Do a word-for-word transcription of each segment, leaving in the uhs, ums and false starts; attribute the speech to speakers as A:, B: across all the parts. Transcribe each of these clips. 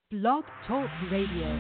A: Blog Talk Radio.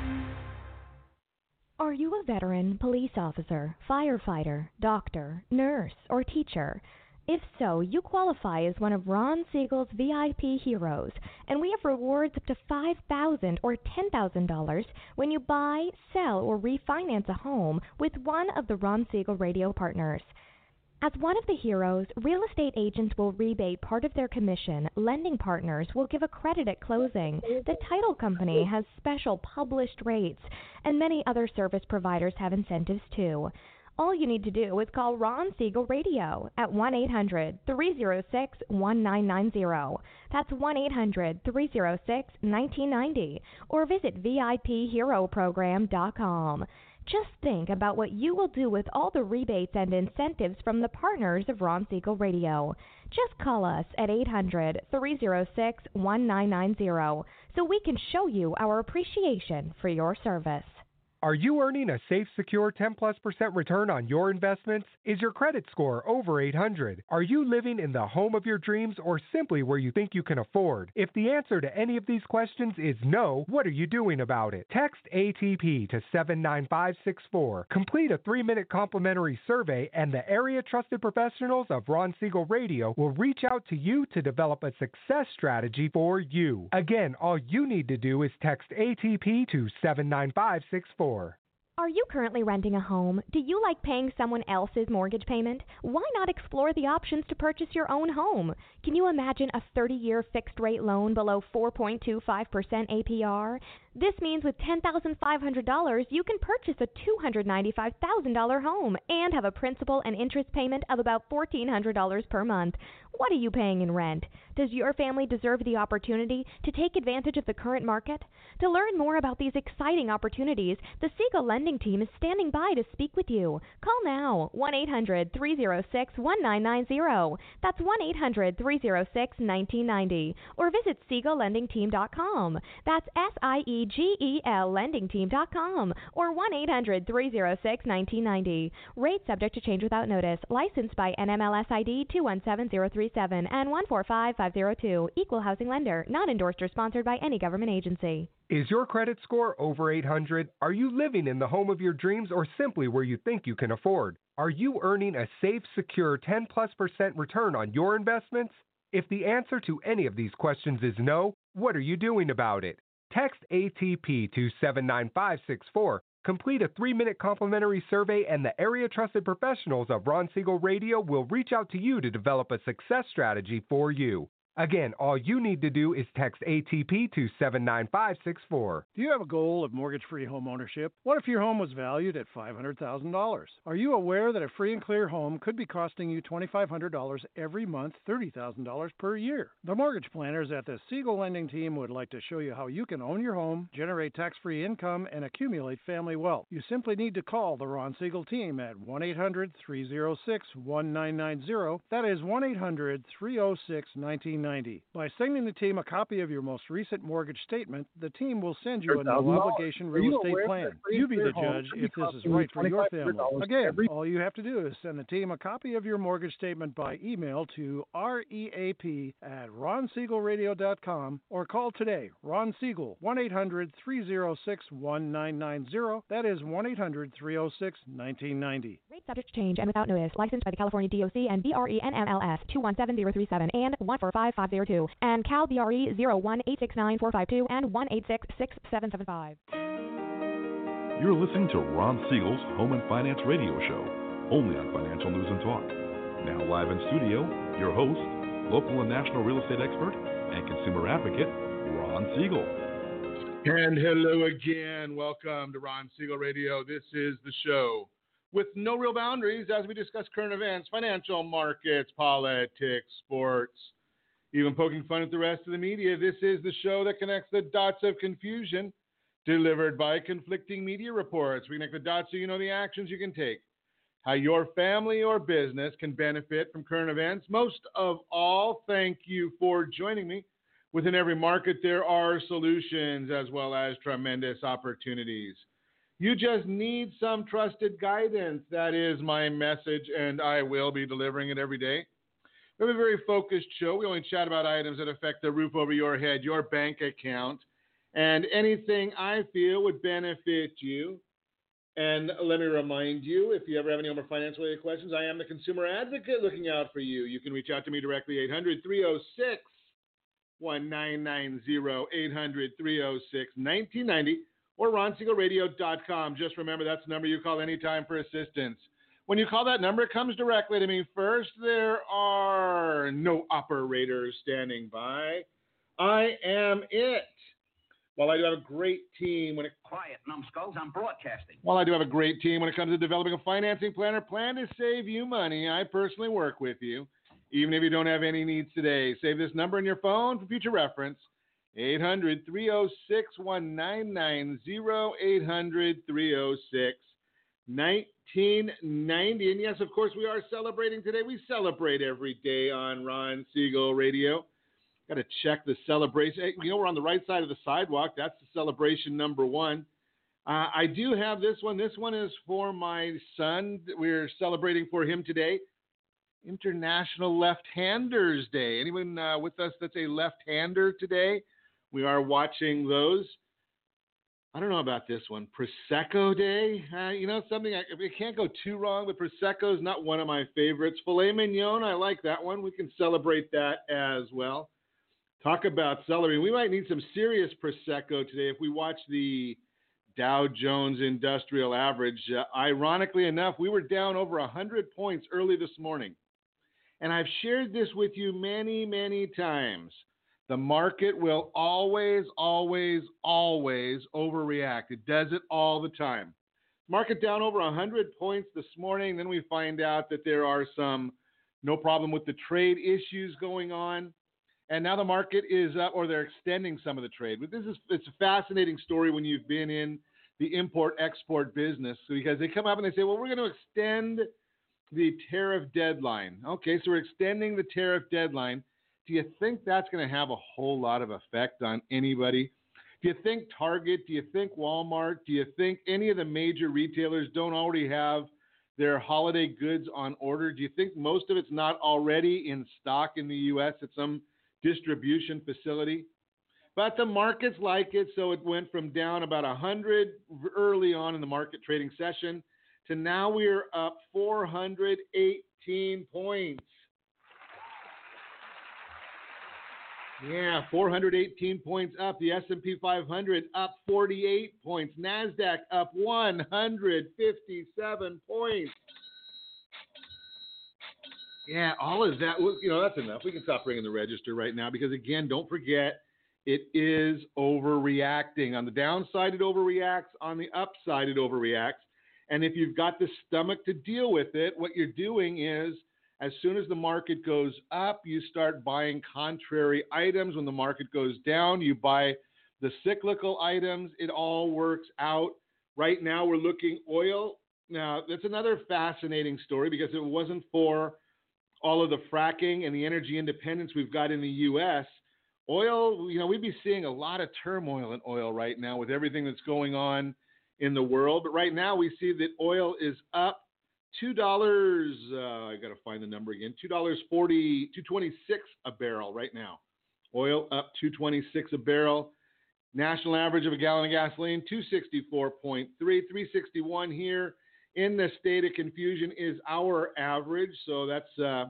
B: Are you a veteran, police officer, firefighter, doctor, nurse, or teacher? If so, you qualify as one of Ron Siegel's V I P heroes, and we have rewards up to five thousand dollars or ten thousand dollars when you buy, sell, or refinance a home with one of the Ron Siegel radio partners. As one of the heroes, real estate agents will rebate part of their commission, lending partners will give a credit at closing, the title company has special published rates, and many other service providers have incentives too. All you need to do is call Ron Siegel Radio at one eight hundred, three oh six, one nine nine oh. That's one eight hundred, three oh six, one nine nine oh, or visit V I P hero program dot com. Just think about what you will do with all the rebates and incentives from the partners of Ron Siegel Radio. Just call us at eight hundred, three oh six, one nine nine oh so we can show you our appreciation for your service.
C: Are you earning a safe, secure ten plus percent return on your investments? Is your credit score over eight hundred? Are you living in the home of your dreams or simply where you think you can afford? If the answer to any of these questions is no, what are you doing about it? Text A T P to seven nine five six four. Complete a three minute complimentary survey and the area trusted professionals of Ron Siegel Radio will reach out to you to develop a success strategy for you. Again, all you need to do is text A T P to seven nine five six four.
B: Are you currently renting a home? Do you like paying someone else's mortgage payment? Why not explore the options to purchase your own home? Can you imagine a thirty-year fixed-rate loan below four point two five percent A P R? This means with ten thousand five hundred dollars, you can purchase a two hundred ninety-five thousand dollars home and have a principal and interest payment of about one thousand four hundred dollars per month. What are you paying in rent? Does your family deserve the opportunity to take advantage of the current market? To learn more about these exciting opportunities, the Siegel Lending Team is standing by to speak with you. Call now, one eight hundred, three oh six, one nine nine oh. That's one eight hundred, three oh six, one nine nine oh. Or visit Siegel Lending Team dot com. That's S I E G E L Lending Team dot com. Or one eight hundred, three oh six, one nine nine oh. Rate subject to change without notice. Licensed by N M L S I D two one seven zero three seven and one four five five zero two. Equal housing lender. Not endorsed or sponsored by any government agency.
C: Is your credit score over eight hundred? Are you living in the home of your dreams or simply where you think you can afford? Are you earning a safe, secure ten plus percent return on your investments? If the answer to any of these questions is no, what are you doing about it? Text A T P to seven nine five six four. Complete a three minute complimentary survey and the area trusted professionals of Ron Siegel Radio will reach out to you to develop a success strategy for you. Again, all you need to do is text A T P to seven nine five six four.
D: Do you have a goal of mortgage-free home ownership? What if your home was valued at five hundred thousand dollars? Are you aware that a free and clear home could be costing you two thousand five hundred dollars every month, thirty thousand dollars per year? The mortgage planners at the Siegel Lending Team would like to show you how you can own your home, generate tax-free income, and accumulate family wealth. You simply need to call the Ron Siegel Team at one eight hundred, three oh six, one nine nine oh. That is one eight hundred, three oh six, one nine nine oh. By sending the team a copy of your most recent mortgage statement, the team will send you a no-obligation real estate plan. You be the judge if this is right for your family. Again, all you have to do is send the team a copy of your mortgage statement by email to reap at ron siegel radio dot com or call today, Ron Siegel, one eight hundred, three oh six, one nine nine oh. That is one eight hundred, three oh six, one nine nine oh.
B: Rate subject to change and without notice. Licensed by the California D O C and B R E N M L S two one seven zero three seven and one four five five zero two and Cal B R E zero one eight six nine four five two and one eight six six seven seven five.
E: You're listening to Ron Siegel's Home and Finance Radio Show, only on Financial News and Talk. Now live in studio, your host, local and national real estate expert and consumer advocate, Ron Siegel.
F: And hello again. Welcome to Ron Siegel Radio. This is the show with no real boundaries as we discuss current events, financial markets, politics, sports, even poking fun at the rest of the media. This is the show that connects the dots of confusion delivered by conflicting media reports. We connect the dots so you know the actions you can take, how your family or business can benefit from current events. Most of all, thank you for joining me. Within every market, there are solutions as well as tremendous opportunities. You just need some trusted guidance. That is my message, and I will be delivering it every day. We have a very focused show. We only chat about items that affect the roof over your head, your bank account, and anything I feel would benefit you. And let me remind you, if you ever have any other financial-related questions, I am the consumer advocate looking out for you. You can reach out to me directly, eight hundred, three oh six, nineteen ninety, eight hundred, three oh six, nineteen ninety, or ron siegel radio dot com. Just remember, that's the number you call anytime for assistance. When you call that number, it comes directly to me. First, there are no operators standing by. I am it. While I do have a great team when it
G: quiet, numbskulls, I'm broadcasting.
F: While I do have a great team when it comes to developing a financing plan or plan to save you money, I personally work with you, even if you don't have any needs today. Save this number in your phone for future reference. eight hundred, three oh six, nineteen ninety, eight hundred, three oh six, nineteen ninety. And yes, of course, we are celebrating today. We celebrate every day on Ron Siegel Radio. Got to check the celebration. You know, we're on the right side of the sidewalk. That's the celebration number one. Uh, I do have this one. This one is for my son. We're celebrating for him today. International Left-Handers Day. Anyone uh, with us that's a left-hander today? We are watching those. I don't know about this one. Prosecco Day. Uh, you know, something I, it can't go too wrong, but Prosecco is not one of my favorites. Filet mignon, I like that one. We can celebrate that as well. Talk about celery. We might need some serious Prosecco today if we watch the Dow Jones Industrial Average. Uh, ironically enough, we were down over one hundred points early this morning. And I've shared this with you many, many times. The market will always, always, always overreact. It does it all the time. Market down over one hundred points this morning. Then we find out that there are some no problem with the trade issues going on. And now the market is up, or they're extending some of the trade. But this is it's a fascinating story when you've been in the import-export business, because they come up and they say, well, we're going to extend the tariff deadline. Okay, so we're extending the tariff deadline. Do you think that's going to have a whole lot of effect on anybody? Do you think Target, do you think Walmart, do you think any of the major retailers don't already have their holiday goods on order? Do you think most of it's not already in stock in the U S at some distribution facility? But the markets like it, so it went from down about one hundred early on in the market trading session to now we're up four hundred eighteen points. Yeah, four hundred eighteen points up. The S and P five hundred up forty-eight points. NASDAQ up one hundred fifty-seven points. Yeah, all of that, you know, that's enough. We can stop ringing the register right now because, again, don't forget, it is overreacting. On the downside, it overreacts. On the upside, it overreacts. And if you've got the stomach to deal with it, what you're doing is, as soon as the market goes up, you start buying contrary items. When the market goes down, you buy the cyclical items. It all works out. Right now, we're looking oil. Now, that's another fascinating story because if it wasn't for all of the fracking and the energy independence we've got in the U S, oil, you know, we'd be seeing a lot of turmoil in oil right now with everything that's going on in the world. But right now we see that oil is up two dollars. Uh, I got to find the number again. two dollars and forty, two twenty-six a barrel right now. Oil up two twenty-six a barrel. National average of a gallon of gasoline, two sixty-four point three, three sixty-one here. In the state of confusion is our average. So that's, uh,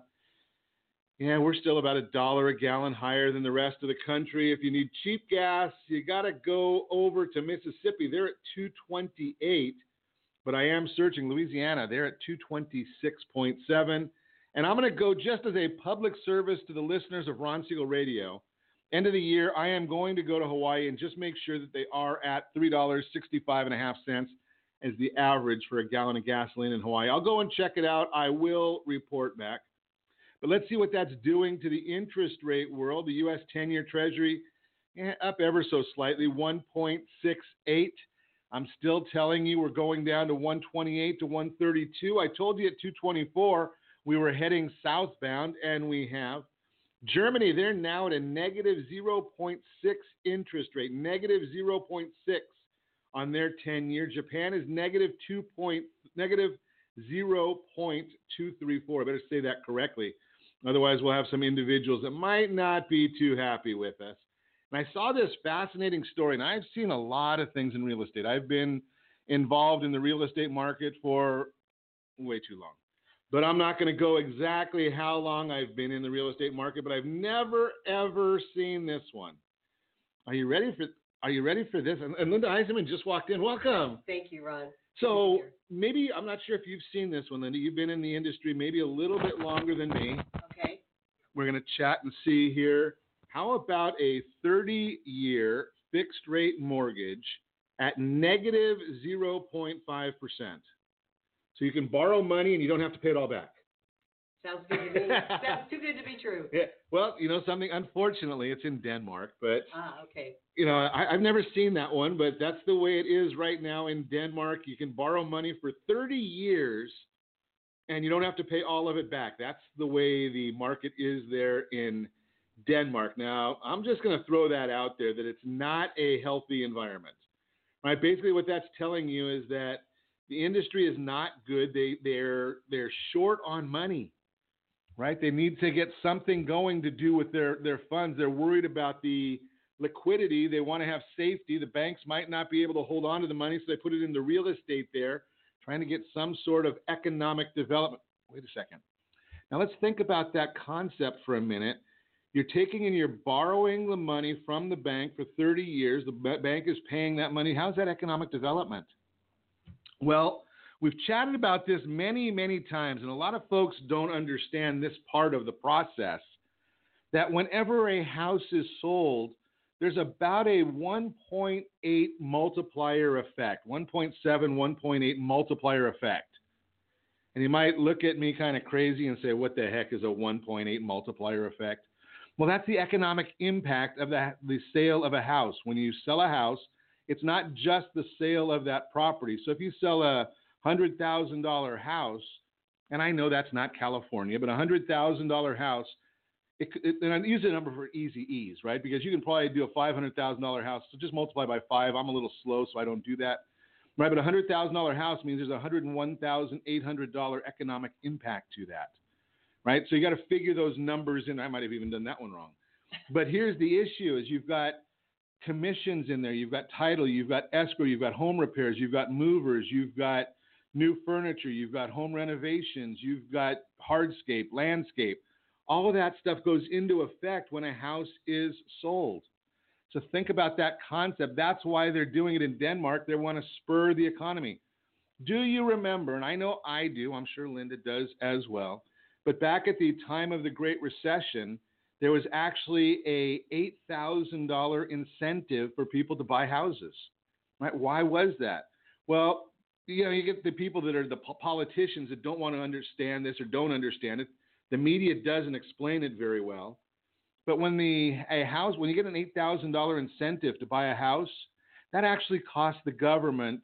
F: yeah, we're still about a dollar a gallon higher than the rest of the country. If you need cheap gas, you got to go over to Mississippi. They're at two twenty-eight. But I am searching Louisiana. They're at two twenty-six point seven. And I'm going to go just as a public service to the listeners of Ron Siegel Radio. End of the year, I am going to go to Hawaii and just make sure that they are at three dollars and sixty-five cents as the average for a gallon of gasoline in Hawaii. I'll go and check it out. I will report back. But let's see what that's doing to the interest rate world. The U S ten-year Treasury eh, up ever so slightly, one point six eight. I'm still telling you we're going down to one twenty-eight to one thirty-two. I told you at two twenty-four we were heading southbound, and we have. Germany, they're now at a negative zero point six interest rate, negative zero point six on their ten-year. Japan is negative two point, negative zero point two three four. I better say that correctly. Otherwise, we'll have some individuals that might not be too happy with us. And I saw this fascinating story, and I've seen a lot of things in real estate. I've been involved in the real estate market for way too long. But I'm not going to go exactly how long I've been in the real estate market, but I've never, ever seen this one. Are you ready for Are you ready for this? And, and Linda Eisenman just walked in. Welcome.
H: Thank you, Ron.
F: So maybe, I'm not sure if you've seen this one, Linda. You've been in the industry maybe a little bit longer than me.
H: Okay.
F: We're going to chat and see here. How about a thirty-year fixed rate mortgage at negative zero point five percent? So you can borrow money and you don't have to pay it all back.
H: Sounds good to me. Sounds too good to be true.
F: Yeah. Well, you know something, unfortunately, it's in Denmark, but,
H: Ah, okay.
F: you know, I, I've never seen that one, but that's the way it is right now in Denmark. You can borrow money for thirty years and you don't have to pay all of it back. That's the way the market is there in Denmark. Now, I'm just going to throw that out there, that it's not a healthy environment. Right? Basically, what that's telling you is that the industry is not good. They, they're, they're short on money. Right? They need to get something going to do with their, their funds. They're worried about the liquidity. They want to have safety. The banks might not be able to hold on to the money, so they put it into real estate there, trying to get some sort of economic development. Wait a second. Now let's think about that concept for a minute. You're taking and you're borrowing the money from the bank for thirty years. The bank is paying that money. How's that economic development? Well, we've chatted about this many, many times, and a lot of folks don't understand this part of the process, that whenever a house is sold, there's about a one point eight multiplier effect, one point seven, one point eight multiplier effect. And you might look at me kind of crazy and say, what the heck is a one point eight multiplier effect? Well, that's the economic impact of the, the sale of a house. When you sell a house, it's not just the sale of that property. So if you sell a one hundred thousand dollars house, and I know that's not California, but a one hundred thousand dollars house, it, it, and I use a number for easy ease, right? Because you can probably do a five hundred thousand dollars house, so just multiply by five. I'm a little slow, so I don't do that. Right, but a one hundred thousand dollars house means there's a one hundred one thousand eight hundred dollars economic impact to that, right? So you got to figure those numbers in. I might have even done that one wrong. But here's the issue is you've got commissions in there. You've got title. You've got escrow. You've got home repairs. You've got movers. You've got new furniture. You've got home renovations. You've got hardscape, landscape. All of that stuff goes into effect when a house is sold. So think about that concept. That's why they're doing it in Denmark. They want to spur the economy. Do you remember, and I know I do, I'm sure Linda does as well, but back at the time of the Great Recession, there was actually a eight thousand dollars incentive for people to buy houses. Right? Why was that? Well, you know, you get the people that are the politicians that don't want to understand this or don't understand it. The media doesn't explain it very well. But when the a house, when you get an eight thousand dollars incentive to buy a house, that actually costs the government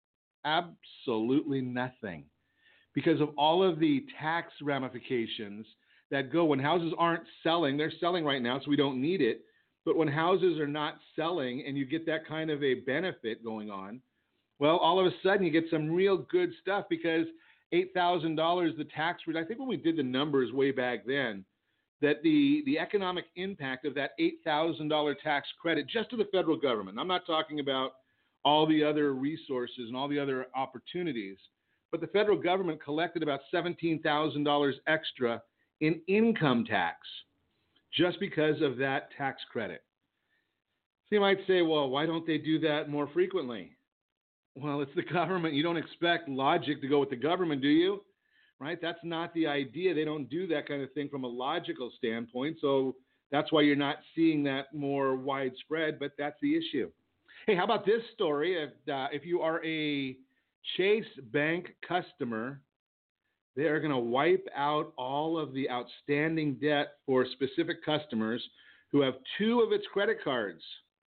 F: absolutely nothing because of all of the tax ramifications that go when houses aren't selling. They're selling right now, so we don't need it. But when houses are not selling and you get that kind of a benefit going on, well, all of a sudden you get some real good stuff because eight thousand dollars, the tax rate, I think when we did the numbers way back then, that the, the economic impact of that eight thousand dollars tax credit just to the federal government, I'm not talking about all the other resources and all the other opportunities, but the federal government collected about seventeen thousand dollars extra in income tax just because of that tax credit. So you might say, well, why don't they do that more frequently? Well, it's the government. You don't expect logic to go with the government, do you? Right? That's not the idea. They don't do that kind of thing from a logical standpoint. So that's why you're not seeing that more widespread, but that's the issue. Hey, how about this story? If, uh, if you are a Chase Bank customer, they are going to wipe out all of the outstanding debt for specific customers who have two of its credit cards,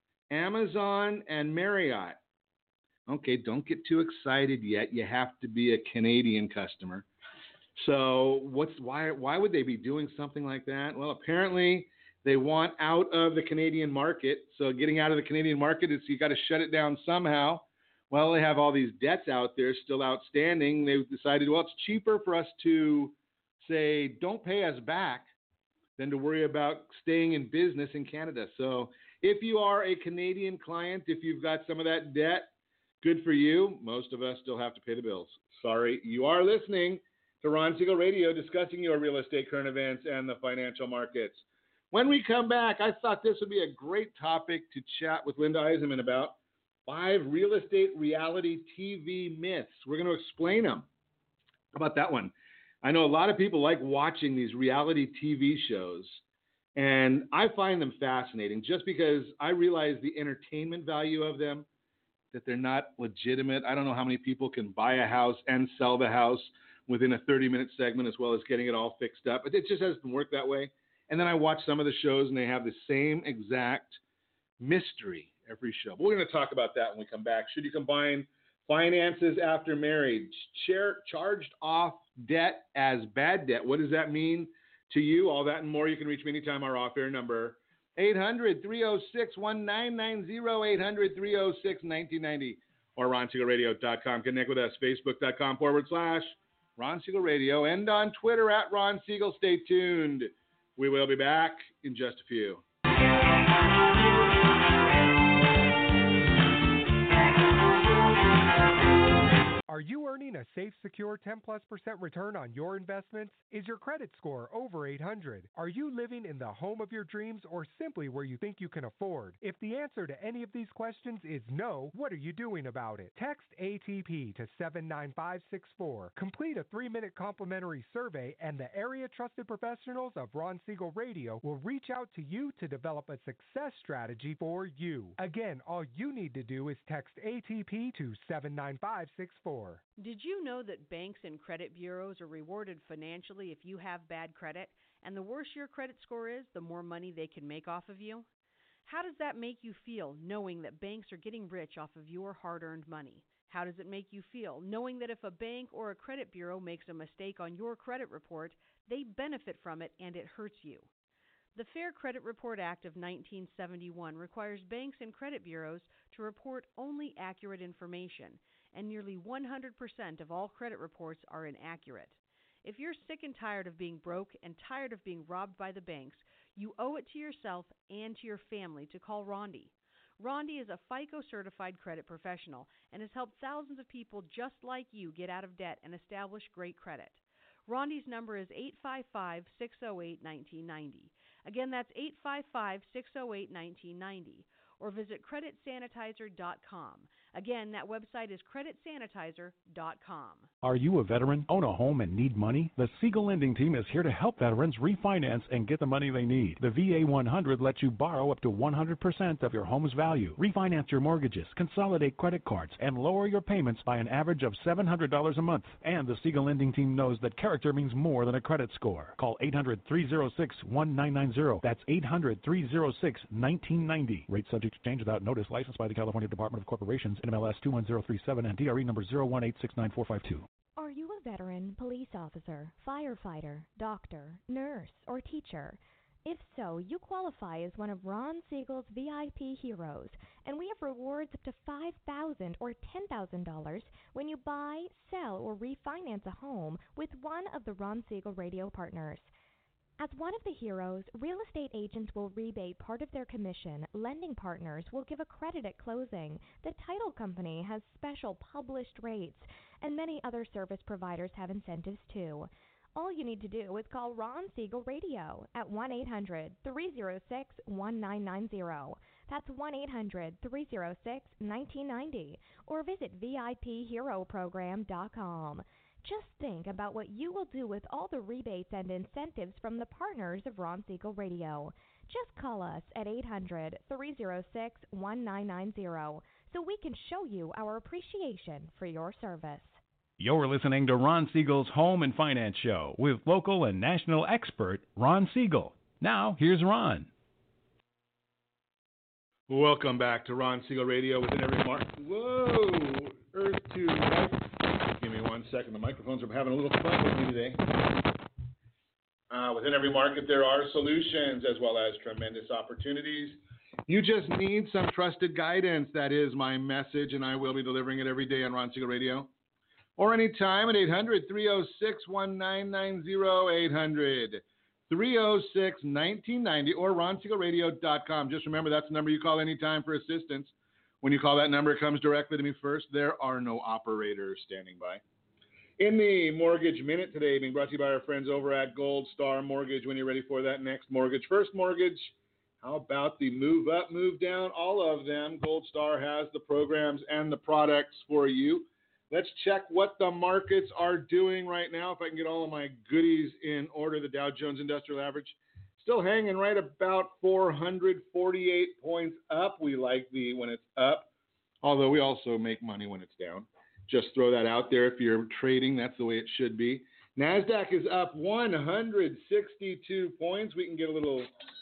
F: Amazon and Marriott. Okay, don't get too excited yet. You have to be a Canadian customer. So what's why why would they be doing something like that? Well, apparently they want out of the Canadian market. So getting out of the Canadian market is you got to shut it down somehow. Well, they have all these debts out there still outstanding. They've decided, well, it's cheaper for us to say, don't pay us back than to worry about staying in business in Canada. So If you are a Canadian client, if you've got some of that debt, good for you. Most of us still have to pay the bills. Sorry, you are listening to Ron Siegel Radio, discussing your real estate, current events, and the financial markets. When we come back, I thought this would be a great topic to chat with Linda Eisenman about. Five real estate reality T V myths. We're going to explain them. How about that one? I know a lot of people like watching these reality T V shows, and I find them fascinating just because I realize the entertainment value of them, that they're not legitimate. I don't know how many people can buy a house and sell the house within a thirty-minute segment as well as getting it all fixed up. But it just doesn't work that way. And then I watch some of the shows, and they have the same exact mystery every show. But we're going to talk about that when we come back. Should you combine finances after marriage, Char- charged off debt as bad debt? What does that mean to you? All that and more. You can reach me anytime. Our off-air number, eight hundred, three oh six, one nine nine zero, eight hundred, three oh six, nineteen ninety, or ron siegel radio dot com. Connect with us, facebook.com forward slash Ron Siegel Radio, and on Twitter at Ron Siegel. Stay tuned. We will be back in just a few.
C: Are you earning a safe, secure ten plus percent return on your investments? Is your credit score over eight hundred? Are you living in the home of your dreams or simply where you think you can afford? If the answer to any of these questions is no, what are you doing about it? Text A T P to seven nine five six four. Complete a three-minute complimentary survey, and the area trusted professionals of Ron Siegel Radio will reach out to you to develop a success strategy for you. Again, all you need to do is text A T P to seven nine five six four.
I: Did you know that banks and credit bureaus are rewarded financially if you have bad credit? And the worse your credit score is, the more money they can make off of you? How does that make you feel, knowing that banks are getting rich off of your hard-earned money? How does it make you feel, knowing that if a bank or a credit bureau makes a mistake on your credit report, they benefit from it and it hurts you? The Fair Credit Report Act of nineteen seventy-one requires banks and credit bureaus to report only accurate information, and nearly one hundred percent of all credit reports are inaccurate. If you're sick and tired of being broke and tired of being robbed by the banks, you owe it to yourself and to your family to call Rondi. Rondi is a FICO-certified credit professional and has helped thousands of people just like you get out of debt and establish great credit. Rondi's number is eight five five, six oh eight, one nine nine oh. Again, that's eight five five, six oh eight, one nine nine oh. Or visit credit sanitizer dot com. Again, that website is credit sanitizer dot com.
J: Are you a veteran, own a home, and need money? The Siegel Lending Team is here to help veterans refinance and get the money they need. The V A one hundred lets you borrow up to one hundred percent of your home's value, refinance your mortgages, consolidate credit cards, and lower your payments by an average of seven hundred dollars a month. And the Siegel Lending Team knows that character means more than a credit score. Call eight hundred, three oh six, one nine nine oh. That's eight hundred, three oh six, one nine nine oh. Rate subject to change without notice. Licensed by the California Department of Corporations, N M L S two one zero three seven, and D R E number zero one eight six nine four five two.
B: Are you a veteran, police officer, firefighter, doctor, nurse, or teacher? If so, you qualify as one of Ron Siegel's V I P heroes, and we have rewards up to five thousand dollars or ten thousand dollars when you buy, sell, or refinance a home with one of the Ron Siegel Radio partners. As one of the heroes, real estate agents will rebate part of their commission, lending partners will give a credit at closing, the title company has special published rates, and many other service providers have incentives too. All you need to do is call Ron Siegel Radio at one eight hundred, three oh six, one nine nine oh. That's one eight hundred, three oh six, one nine nine oh, or visit V I P hero program dot com. Just think about what you will do with all the rebates and incentives from the partners of Ron Siegel Radio. Just call us at eight hundred, three oh six, one nine nine oh so we can show you our appreciation for your service.
J: You're listening to Ron Siegel's Home and Finance Show with local and national expert Ron Siegel. Now, here's Ron.
F: Welcome back to Ron Siegel Radio within every mark. Whoa! Earth to life. Give me one second. The microphones are having a little fun with me today. Uh, within every market, there are solutions as well as tremendous opportunities. You just need some trusted guidance. That is my message, and I will be delivering it every day on Ron Siegel Radio. Or anytime at eight hundred, three oh six, one nine nine oh, eight hundred, three oh six, nineteen ninety or ron siegel radio dot com. Just remember, that's the number you call anytime for assistance. When you call that number, it comes directly to me first. There are no operators standing by. In the Mortgage Minute today, being brought to you by our friends over at Gold Star Mortgage. When you're ready for that next mortgage. First mortgage, how about the move up, move down? All of them. Gold Star has the programs and the products for you. Let's check what the markets are doing right now. If I can get all of my goodies in order, the Dow Jones Industrial Average still hanging right about four hundred forty-eight points up. We like the when it's up, although we also make money when it's down. Just throw that out there. If you're trading, that's the way it should be. NASDAQ is up one hundred sixty-two points. We can get a little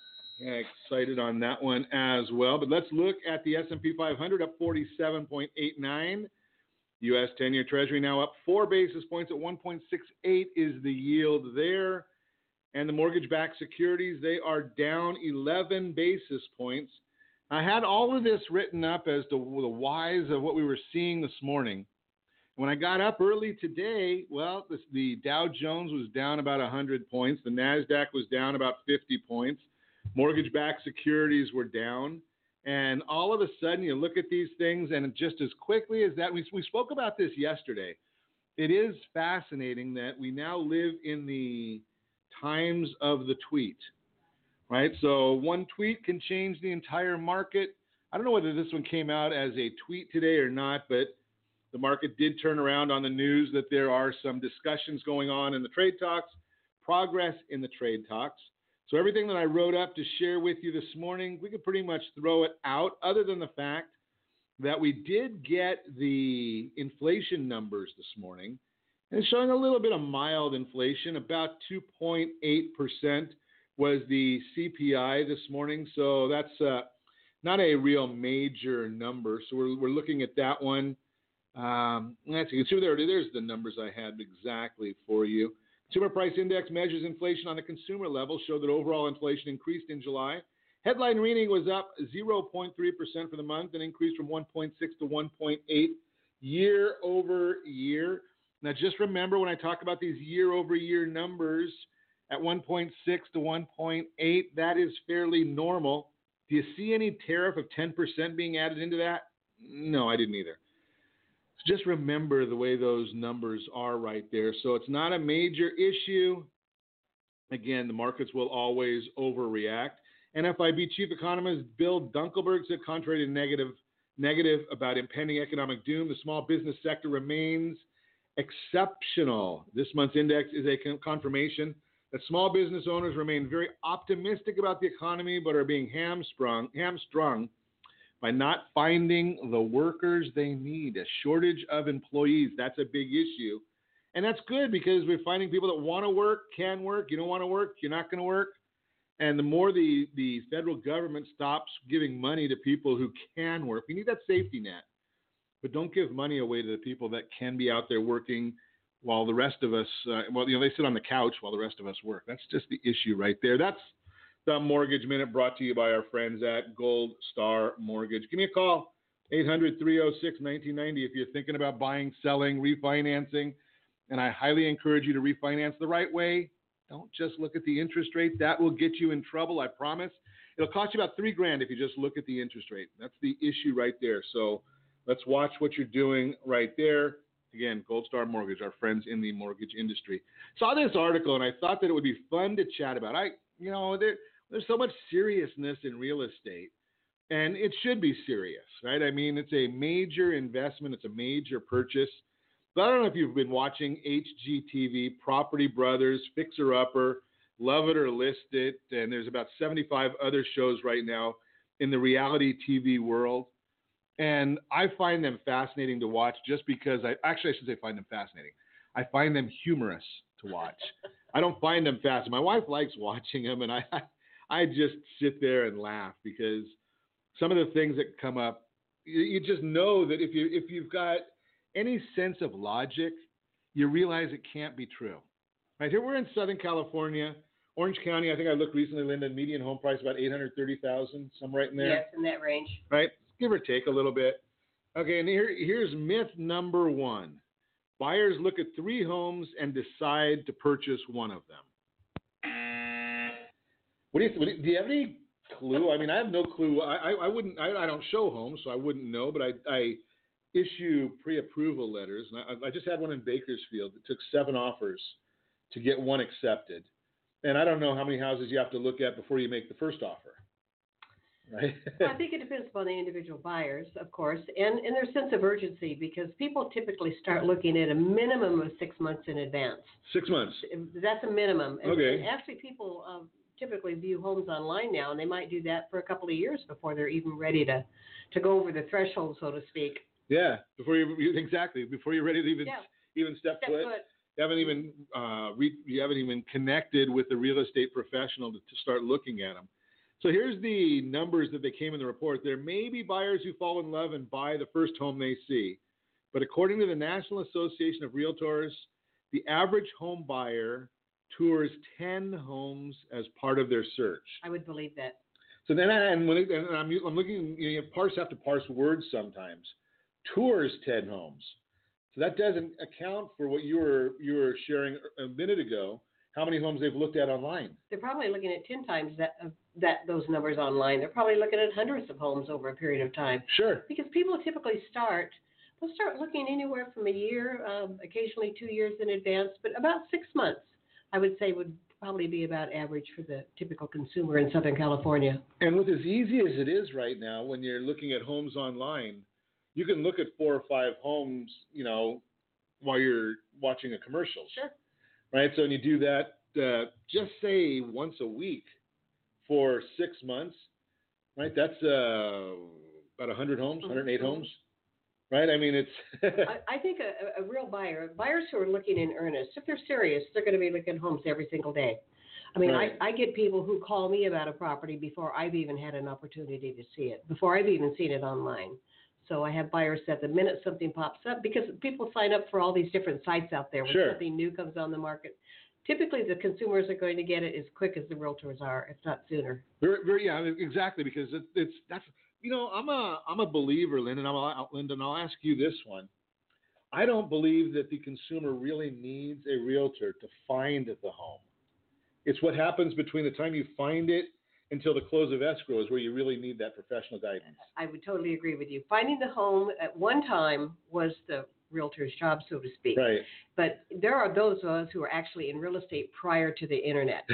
F: excited on that one as well. But let's look at the S and P five hundred, up forty-seven point eight nine. U S ten-year Treasury now up four basis points at one point six eight is the yield there. And the mortgage-backed securities, they are down eleven basis points. I had all of this written up as to the whys of what we were seeing this morning. When I got up early today, well, the, the Dow Jones was down about one hundred points. The NASDAQ was down about fifty points. Mortgage-backed securities were down. And all of a sudden, you look at these things, and just as quickly as that, we, we spoke about this yesterday. It is fascinating that we now live in the times of the tweet, right? So one tweet can change the entire market. I don't know whether this one came out as a tweet today or not, but the market did turn around on the news that there are some discussions going on in the trade talks, progress in the trade talks. So everything that I wrote up to share with you this morning, we could pretty much throw it out, other than the fact that we did get the inflation numbers this morning. And it's showing a little bit of mild inflation. About two point eight percent was the C P I this morning. So that's uh, not a real major number. So we're, we're looking at that one. Um, let's see, consumer, there, there's the numbers I had exactly for you. Consumer Price Index measures inflation on the consumer level, show that overall inflation increased in July. Headline reading was up zero point three percent for the month, and increased from one point six to one point eight year over year. Now, just remember when I talk about these year over year numbers at one point six to one point eight, that is fairly normal. Do you see any tariff of ten percent being added into that? No, I didn't either. Just remember the way those numbers are right there. So it's not a major issue. Again, the markets will always overreact. N F I B chief economist Bill Dunkelberg said, contrary to negative, negative about impending economic doom, the small business sector remains exceptional. This month's index is a confirmation that small business owners remain very optimistic about the economy, but are being hamstrung, hamstrung by not finding the workers they need. A shortage of employees, that's a big issue. And that's good because we're finding people that want to work, can work. You don't want to work, you're not going to work. And the more the, the federal government stops giving money to people who can work, we need that safety net. But don't give money away to the people that can be out there working while the rest of us, uh, well, you know, they sit on the couch while the rest of us work. That's just the issue right there. That's the Mortgage Minute, brought to you by our friends at Gold Star Mortgage. Give me a call, eight hundred, three oh six, nineteen ninety, if you're thinking about buying, selling, refinancing. And I highly encourage you to refinance the right way. Don't just look at the interest rate. That will get you in trouble, I promise. It'll cost you about three grand if you just look at the interest rate. That's the issue right there. So let's watch what you're doing right there. Again, Gold Star Mortgage, our friends in the mortgage industry. Saw this article, and I thought that it would be fun to chat about. I, you know, there, there's so much seriousness in real estate, and it should be serious, right? I mean, it's a major investment. It's a major purchase. But I don't know if you've been watching H G T V, Property Brothers, Fixer Upper, Love It or List It, and there's about seventy-five other shows right now in the reality T V world. And I find them fascinating to watch just because I actually I should say find them fascinating. I find them humorous to watch. I don't find them fascinating. My wife likes watching them, and I I just sit there and laugh because some of the things that come up, you, you just know that if you if you've got any sense of logic, you realize it can't be true. Right here, we're in Southern California, Orange County. I think I looked recently, Linda, median home price about eight hundred thirty thousand dollars, somewhere right in there.
H: Yes, in that range.
F: Right, give or take a little bit. Okay, and here, here's myth number one. Buyers look at three homes and decide to purchase one of them. What do you, what do you do? You have any clue? I mean, I have no clue. I, I, I wouldn't. I, I don't show homes, so I wouldn't know. But I, I issue pre-approval letters, and I, I just had one in Bakersfield. It took seven offers to get one accepted, and I don't know how many houses you have to look at before you make the first offer. Right?
H: I think it depends upon the individual buyers, of course, and, and their sense of urgency, because people typically start looking at a minimum of six months in advance.
F: Six months.
H: That's a minimum. And,
F: Okay.
H: and actually, people um, typically view homes online now, and they might do that for a couple of years before they're even ready to, to go over the threshold, so to speak.
F: Yeah, before you, you exactly before you're ready to even
H: Yeah.
F: even step,
H: Step
F: foot.
H: foot.
F: You haven't even uh, re, you haven't even connected with the real estate professional to, to start looking at them. So here's the numbers that they came in the report. There may be buyers who fall in love and buy the first home they see, but according to the National Association of Realtors, the average home buyer tours ten homes as part of their search.
H: I would believe that.
F: So then, I, and when it, and I'm, I'm looking, you know, parse have to parse words sometimes. Tours ten homes. So that doesn't account for what you were you were sharing a minute ago. How many homes they've looked at online?
H: They're probably looking at ten times that uh, that those numbers online. They're probably looking at hundreds of homes over a period of time.
F: Sure.
H: Because people typically start, they'll start looking anywhere from a year, um, occasionally two years in advance, but about six months, I would say, would probably be about average for the typical consumer in Southern California.
F: And with as easy as it is right now, when you're looking at homes online, you can look at four or five homes, you know, while you're watching a commercial.
H: Sure.
F: Right. So when you do that, uh, just say once a week for six months, right? That's uh, about one hundred homes, one hundred eight
H: Mm-hmm.
F: homes. Right. I mean, it's.
H: I, I think a, a real buyer, buyers who are looking in earnest, if they're serious, they're going to be looking at homes every single day. I mean,
F: Right.
H: I, I get people who call me about a property before I've even had an opportunity to see it, before I've even seen it online. So I have buyers that the minute something pops up, because people sign up for all these different sites out there when
F: Sure.
H: something new comes on the market. Typically, the consumers are going to get it as quick as the realtors are, if not sooner.
F: Very, very, yeah, exactly. Because it, it's that's you know I'm a I'm a believer, Lynn, and I'm a, Linda, and I'll ask you this one. I don't believe that the consumer really needs a realtor to find the home. It's what happens between the time you find it until the close of escrow is where you really need that professional guidance.
H: I would totally agree with you. Finding the home at one time was the realtor's job, so to speak.
F: Right.
H: But there are those of us who are actually in real estate prior to the internet.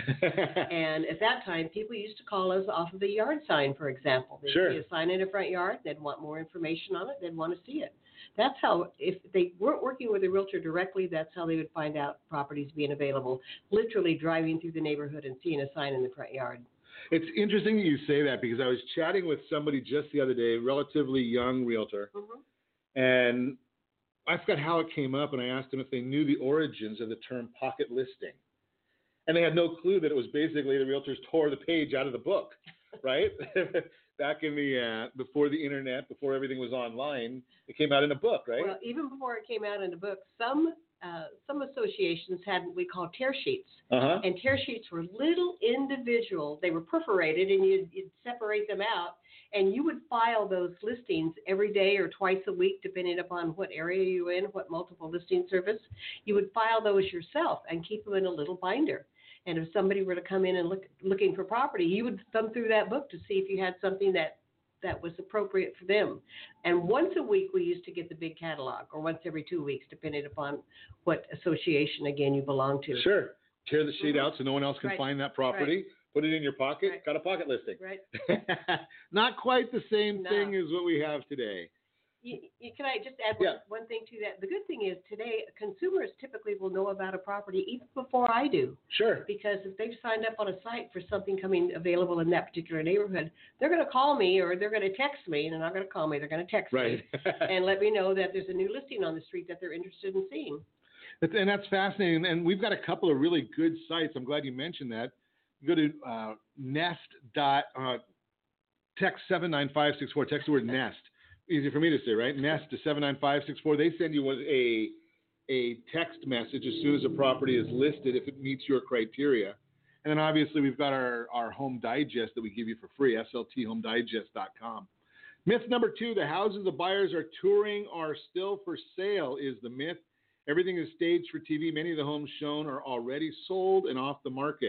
H: And at that time, people used to call us off of the yard sign, for example. They'd
F: Sure.
H: see a sign in the front yard, they'd want more information on it, they'd want to see it. That's how, if they weren't working with a realtor directly, that's how they would find out properties being available, literally driving through the neighborhood and seeing a sign in the front yard.
F: It's interesting that you say that, because I was chatting with somebody just the other day, relatively young realtor,
H: Mm-hmm.
F: and I forgot how it came up, and I asked them if they knew the origins of the term pocket listing. And they had no clue that it was basically the realtors tore the page out of the book, right? Back in the, uh, before the internet, before everything was online, it came out in a book, right?
H: Well, even before it came out in the book, some uh, some associations had what we call tear sheets.
F: Uh-huh.
H: And tear sheets were little individual, they were perforated, and you'd, you'd separate them out, and you would file those listings every day or twice a week, depending upon what area you're in, what multiple listing service. You would file those yourself and keep them in a little binder. And if somebody were to come in and look looking for property, you would thumb through that book to see if you had something that that was appropriate for them. And once a week, we used to get the big catalog, or once every two weeks, depending upon what association, again, you belong to.
F: Sure. Tear the sheet
H: Mhm.
F: out so no one else can
H: Right.
F: find that property.
H: Right.
F: Put it in your pocket.
H: Right.
F: Got a pocket listing.
H: Right.
F: Not quite the same
H: No.
F: thing as what we have today.
H: You, you, can I just add one,
F: Yeah.
H: one thing to that? The good thing is today, consumers typically will know about a property even before I do.
F: Sure.
H: Because if they've signed up on a site for something coming available in that particular neighborhood, they're going to call me, or they're going to text me, and they're not going to call me, they're going to text
F: Right.
H: me and let me know that there's a new listing on the street that they're interested in seeing.
F: And that's fascinating. And we've got a couple of really good sites. I'm glad you mentioned that. Go to uh, nest dot, uh, text seven nine five six four. Text the word nest. Easy for me to say, right? Nest to seven nine five six four. They send you a, a text message as soon as a property is listed if it meets your criteria. And then obviously we've got our, our home digest that we give you for free, S L T home digest dot com. Myth number two, the houses the buyers are touring are still for sale is the myth. Everything is staged for T V. Many of the homes shown are already sold and off the market.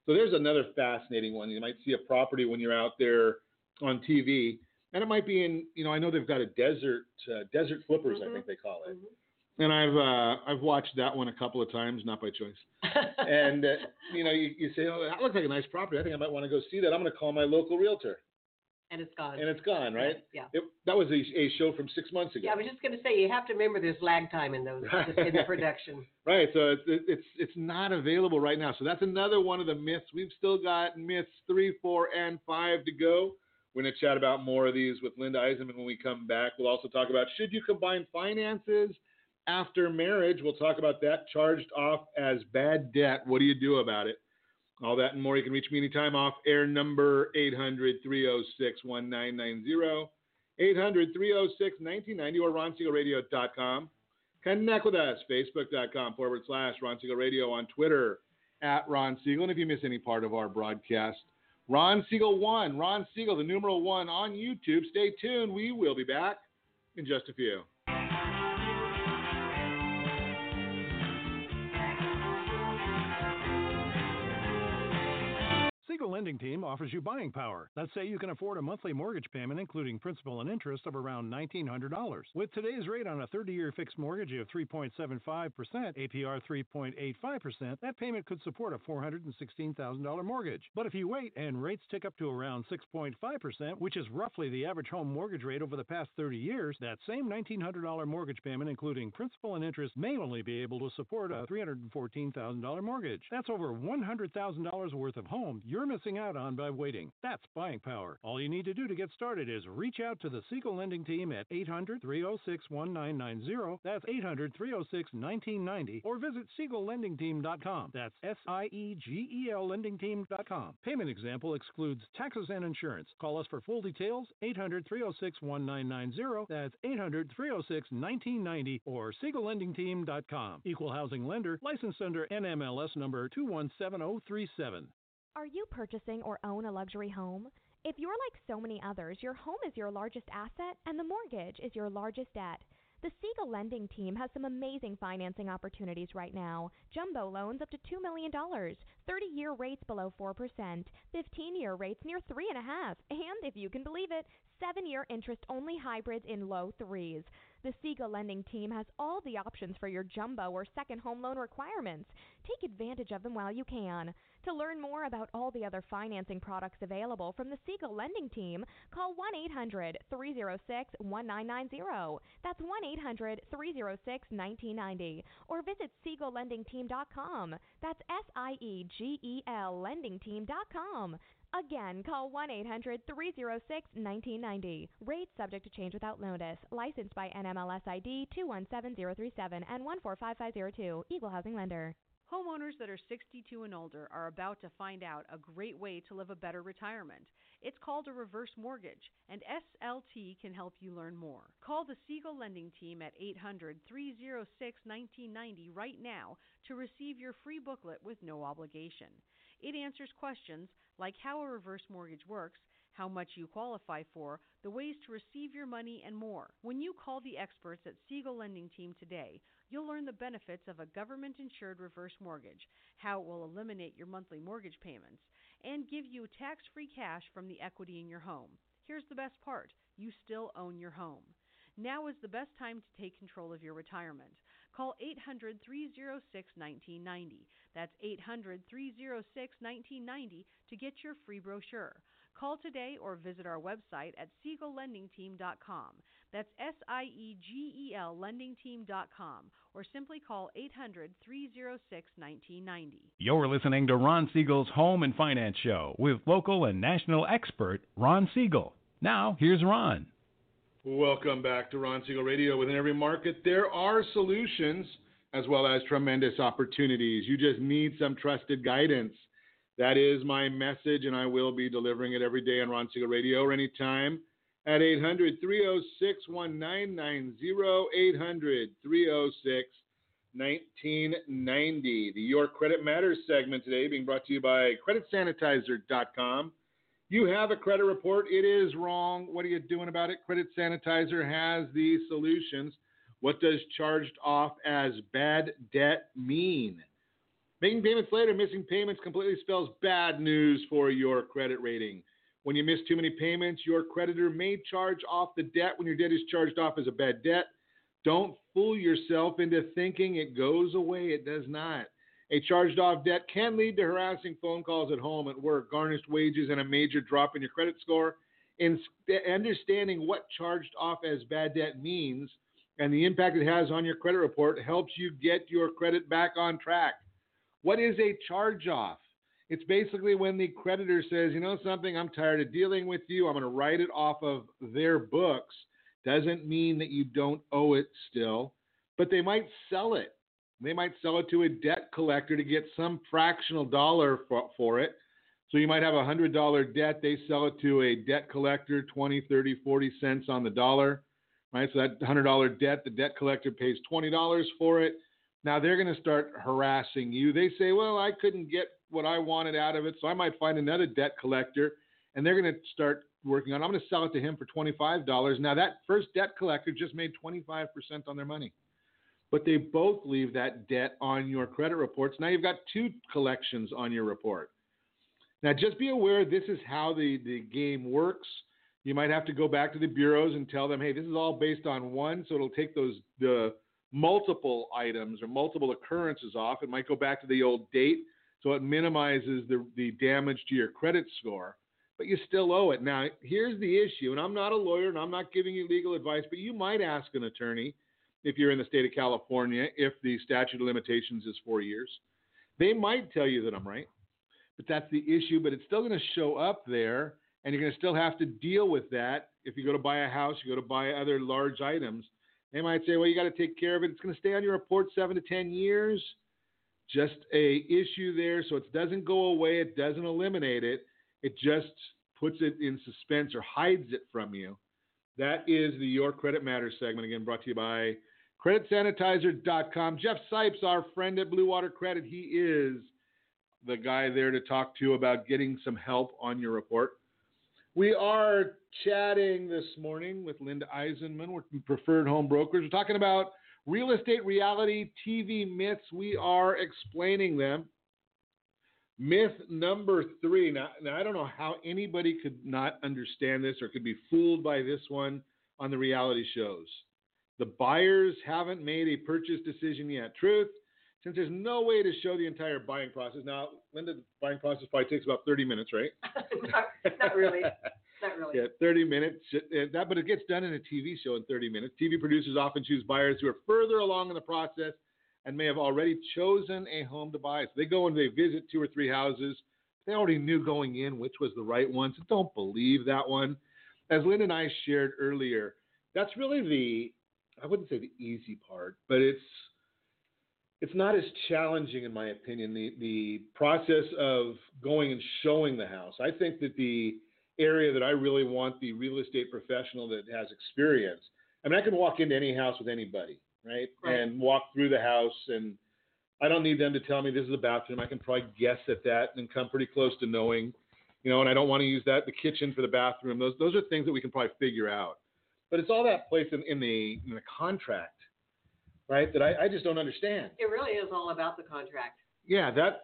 F: So there's another fascinating one. You might see a property when you're out there on T V, and it might be in, you know, I know they've got a desert, uh, desert flippers, mm-hmm. I think they call it. Mm-hmm. And I've uh, I've watched that one a couple of times, not by choice. and, uh, you know, you, you say, oh, that looks like a nice property. I think I might want to go see that. I'm going to call my local realtor.
H: And it's gone.
F: And it's gone, right?
H: Yeah.
F: It, that was a, a show from six months ago.
H: Yeah, I was just going to say, you have to remember there's lag time in those, in the production.
F: Right, so it's, it's it's not available right now. So that's another one of the myths. We've still got myths three, four, and five to go. We're going to chat about more of these with Linda Eisenman when we come back. We'll also talk about, should you combine finances after marriage? We'll talk about that, charged off as bad debt. What do you do about it? All that and more. You can reach me anytime off air, number eight hundred, three oh six, one nine nine zero, eight hundred, three oh six, nineteen ninety, or ron siegel radio dot com. Connect with us, facebook.com forward slash Ron Siegel Radio, on Twitter at Ron Siegel. And if you miss any part of our broadcast, Ron Siegel one, Ron Siegel, the numeral one on YouTube. Stay tuned. We will be back in just a few.
D: Siegel Lending Team offers you buying power. Let's say you can afford a monthly mortgage payment, including principal and interest, of around nineteen hundred dollars. With today's rate on a thirty-year fixed mortgage of three point seven five percent, A P R three point eight five percent, that payment could support a four hundred sixteen thousand dollars mortgage. But if you wait and rates tick up to around six point five percent, which is roughly the average home mortgage rate over the past thirty years, that same nineteen hundred dollars mortgage payment, including principal and interest, may only be able to support a three hundred fourteen thousand dollars mortgage. That's over one hundred thousand dollars worth of home you're missing out on by waiting. That's buying power. All you need to do to get started is reach out to the Siegel Lending Team at eight hundred, three oh six, one nine nine zero. That's eight hundred, three oh six, nineteen ninety. Or visit siegel lending team dot com. That's S I E G E L lending team dot com. Payment example excludes taxes and insurance. Call us for full details, eight hundred, three oh six, one nine nine zero. That's eight hundred, three oh six, nineteen ninety or siegel lending team dot com. Equal housing lender, licensed under N M L S number two one seven zero three seven.
B: Are you purchasing or own a luxury home? If you're like so many others, your home is your largest asset and the mortgage is your largest debt. The Siegel Lending Team has some amazing financing opportunities right now. Jumbo loans up to two million dollars, thirty-year rates below four percent, fifteen-year rates near three point five percent, and if you can believe it, seven-year interest-only hybrids in low threes. The Siegel Lending Team has all the options for your jumbo or second home loan requirements. Take advantage of them while you can. To learn more about all the other financing products available from the Siegel Lending Team, call one eight hundred, three oh six, one nine nine zero. That's one eight hundred, three oh six, nineteen ninety. Or visit siegel lending team dot com. That's S I E G E L lending team dot com. Again, call one eight hundred, three oh six, nineteen ninety. Rates subject to change without notice. Licensed by N M L S I D two one seven zero three seven and one four five five zero two. Equal housing lender.
I: Homeowners that are sixty-two and older are about to find out a great way to live a better retirement. It's called a reverse mortgage, and S L T can help you learn more. Call the Siegel Lending Team at eight hundred, three oh six, nineteen ninety right now to receive your free booklet with no obligation. It answers questions like how a reverse mortgage works, how much you qualify for, the ways to receive your money, and more. When you call the experts at Siegel Lending Team today, you'll learn the benefits of a government-insured reverse mortgage, how it will eliminate your monthly mortgage payments, and give you tax-free cash from the equity in your home. Here's the best part. You still own your home. Now is the best time to take control of your retirement. Call eight hundred, three oh six, nineteen ninety. That's eight hundred, three oh six, nineteen ninety to get your free brochure. Call today or visit our website at siegel lending team dot com. That's S I E G E L lending team dot com. Or simply call eight hundred, three oh six, nineteen ninety.
J: You're listening to Ron Siegel's Home and Finance Show with local and national expert Ron Siegel. Now, here's Ron.
F: Welcome back to Ron Siegel Radio. Within every market, there are solutions as well as tremendous opportunities. You just need some trusted guidance. That is my message, and I will be delivering it every day on Ron Siegel Radio or anytime at eight hundred, three oh six, one nine nine zero, eight hundred, three oh six, nineteen ninety. The Your Credit Matters segment today being brought to you by credit sanitizer dot com. You have a credit report. It is wrong. What are you doing about it? Credit Sanitizer has the solutions. What does charged off as bad debt mean? Making payments late or missing payments completely spells bad news for your credit rating. When you miss too many payments, your creditor may charge off the debt when your debt is charged off as a bad debt. Don't fool yourself into thinking it goes away. It does not. A charged off debt can lead to harassing phone calls at home, at work, garnished wages, and a major drop in your credit score. In understanding what charged off as bad debt means and the impact it has on your credit report helps you get your credit back on track. What is a charge off? It's basically when the creditor says, you know something, I'm tired of dealing with you. I'm going to write it off of their books. Doesn't mean that you don't owe it still, but they might sell it. They might sell it to a debt collector to get some fractional dollar for, for it. So you might have a one hundred dollars debt. They sell it to a debt collector, twenty, thirty, forty cents on the dollar. Right? So that one hundred dollars debt, the debt collector pays twenty dollars for it. Now they're going to start harassing you. They say, well, I couldn't get what I wanted out of it, so I might find another debt collector, and they're going to start working on it. I'm going to sell it to him for twenty-five dollars. Now that first debt collector just made twenty-five percent on their money. But they both leave that debt on your credit reports. Now you've got two collections on your report. Now just be aware this is how the, the game works. You might have to go back to the bureaus and tell them, hey, this is all based on one, so it'll take those the multiple items or multiple occurrences off. It might go back to the old date, so it minimizes the, the damage to your credit score, but you still owe it. Now, here's the issue, and I'm not a lawyer and I'm not giving you legal advice, but you might ask an attorney if you're in the state of California, if the statute of limitations is four years. They might tell you that I'm right, but that's the issue, but it's still going to show up there, and you're going to still have to deal with that. If you go to buy a house, you go to buy other large items, they might say, well, you got to take care of it. It's going to stay on your report seven to ten years. Just a issue there, so it doesn't go away. It doesn't eliminate it. It just puts it in suspense or hides it from you. That is the Your Credit Matters segment, again, brought to you by credit sanitizer dot com. Jeff Sipes, our friend at Blue Water Credit, he is the guy there to talk to about getting some help on your report. We are chatting this morning with Linda Eisenman. We're Preferred Home Brokers. We're talking about real estate reality T V myths. We are explaining them. Myth number three. Now, now, I don't know how anybody could not understand this or could be fooled by this one on the reality shows. The buyers haven't made a purchase decision yet. Truth, since there's no way to show the entire buying process. Now, Linda, the buying process probably takes about thirty minutes, right?
H: not, not really. Not really.
F: Yeah, thirty minutes. That, but it gets done in a T V show in thirty minutes. T V producers often choose buyers who are further along in the process and may have already chosen a home to buy. So they go and they visit two or three houses. They already knew going in which was the right one. So don't believe that one. As Linda and I shared earlier, that's really the, I wouldn't say the easy part, but it's it's not as challenging in my opinion, the, the process of going and showing the house. I think that the area that I really want the real estate professional that has experience, I mean, I can walk into any house with anybody, right? right? And walk through the house, and I don't need them to tell me this is a bathroom. I can probably guess at that and come pretty close to knowing, you know, and I don't want to use that, the kitchen for the bathroom. Those those are things that we can probably figure out. But it's all that place in, in the in the contract, right, that I, I just don't understand.
H: It really is all about the contract.
F: Yeah, that,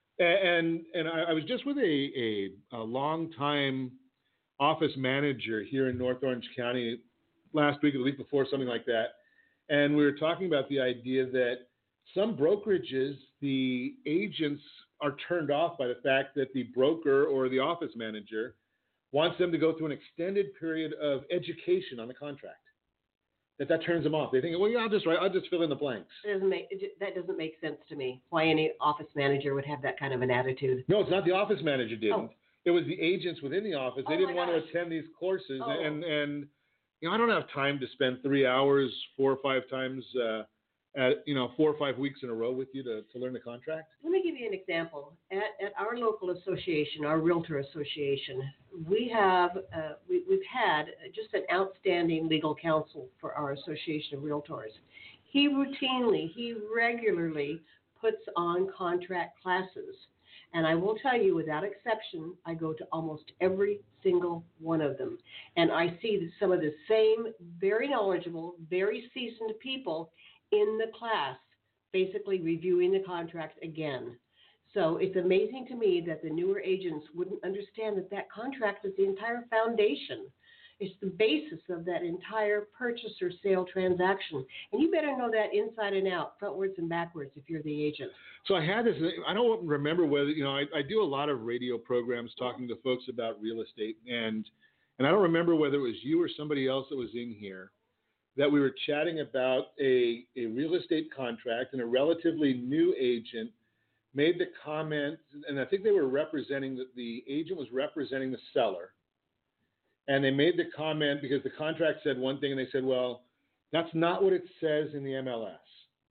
F: and and I, I was just with a, a, a long-time office manager here in North Orange County last week or the week before, something like that. And we were talking about the idea that some brokerages, the agents are turned off by the fact that the broker or the office manager wants them to go through an extended period of education on the contract. That that turns them off. They think, well, yeah, I'll just write, I'll just fill in the blanks.
H: It doesn't make, it, that doesn't make sense to me. Why any office manager would have that kind of an attitude?
F: No, it's not the office manager didn't.
H: Oh.
F: It was the agents within the office. They
H: oh
F: didn't want
H: gosh.
F: to attend these courses,
H: oh.
F: and and you know, I don't have time to spend three hours, four or five times, uh, at you know, four or five weeks in a row with you to, to learn the contract.
H: Let me give you an example. At, at our local association, our realtor association, we have uh, we, we've had just an outstanding legal counsel for our association of realtors. He routinely, he regularly puts on contract classes. And I will tell you, without exception, I go to almost every single one of them. And I see some of the same very knowledgeable, very seasoned people in the class, basically reviewing the contract again. So it's amazing to me that the newer agents wouldn't understand that that contract is the entire foundation. It's the basis of that entire purchase or sale transaction. And you better know that inside and out, frontwards and backwards, if you're the agent.
F: So I had this, I don't remember whether, you know, I, I do a lot of radio programs talking to folks about real estate. And, and I don't remember whether it was you or somebody else that was in here that we were chatting about a, a real estate contract, and a relatively new agent made the comment, and I think they were representing, the, the agent was representing the seller. And they made the comment because the contract said one thing, and they said, well, that's not what it says in the M L S.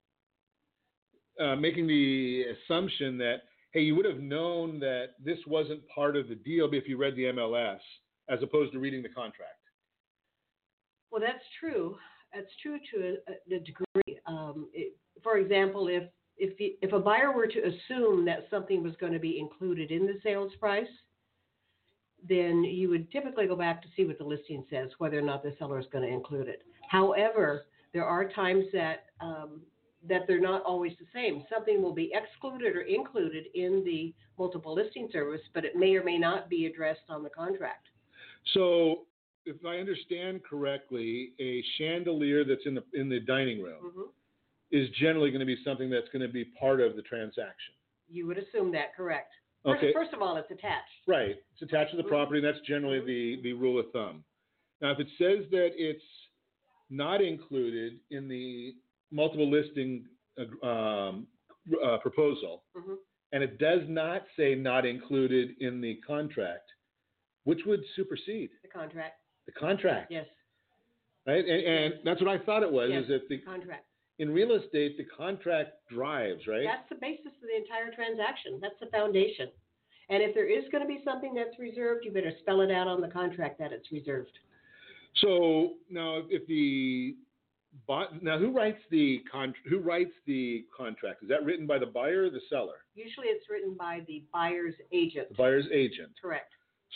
F: Uh, making the assumption that, hey, you would have known that this wasn't part of the deal if you read the M L S as opposed to reading the contract.
H: Well, that's true. That's true to a, a degree. Um, it, for example, if if the, if a buyer were to assume that something was going to be included in the sales price, then you would typically go back to see what the listing says, whether or not the seller is going to include it. However, there are times that um, that they're not always the same. Something will be excluded or included in the multiple listing service, but it may or may not be addressed on the contract.
F: So, if I understand correctly, a chandelier that's in the in the dining room
H: Mm-hmm.
F: is generally going to be something that's going to be part of the transaction.
H: You would assume that, correct? First,
F: Okay.
H: first of all, it's attached.
F: Right. It's attached to the property, and that's generally the, the rule of thumb. Now, if it says that it's not included in the multiple listing uh, um, uh, proposal,
H: Mm-hmm.
F: and it does not say not included in the contract, which would supersede?
H: The contract.
F: The contract.
H: Yes.
F: Right? And, and that's what I thought it was,
H: Yes.
F: is that the
H: Contract.
F: in real estate, the contract drives, right?
H: That's the basis of the entire transaction. That's the foundation. And if there is going to be something that's reserved, you better spell it out on the contract that it's reserved.
F: So now, if the now who writes the con who writes the contract? Is that written by the buyer or the seller?
H: Usually, it's written by the buyer's agent.
F: The buyer's agent.
H: Correct.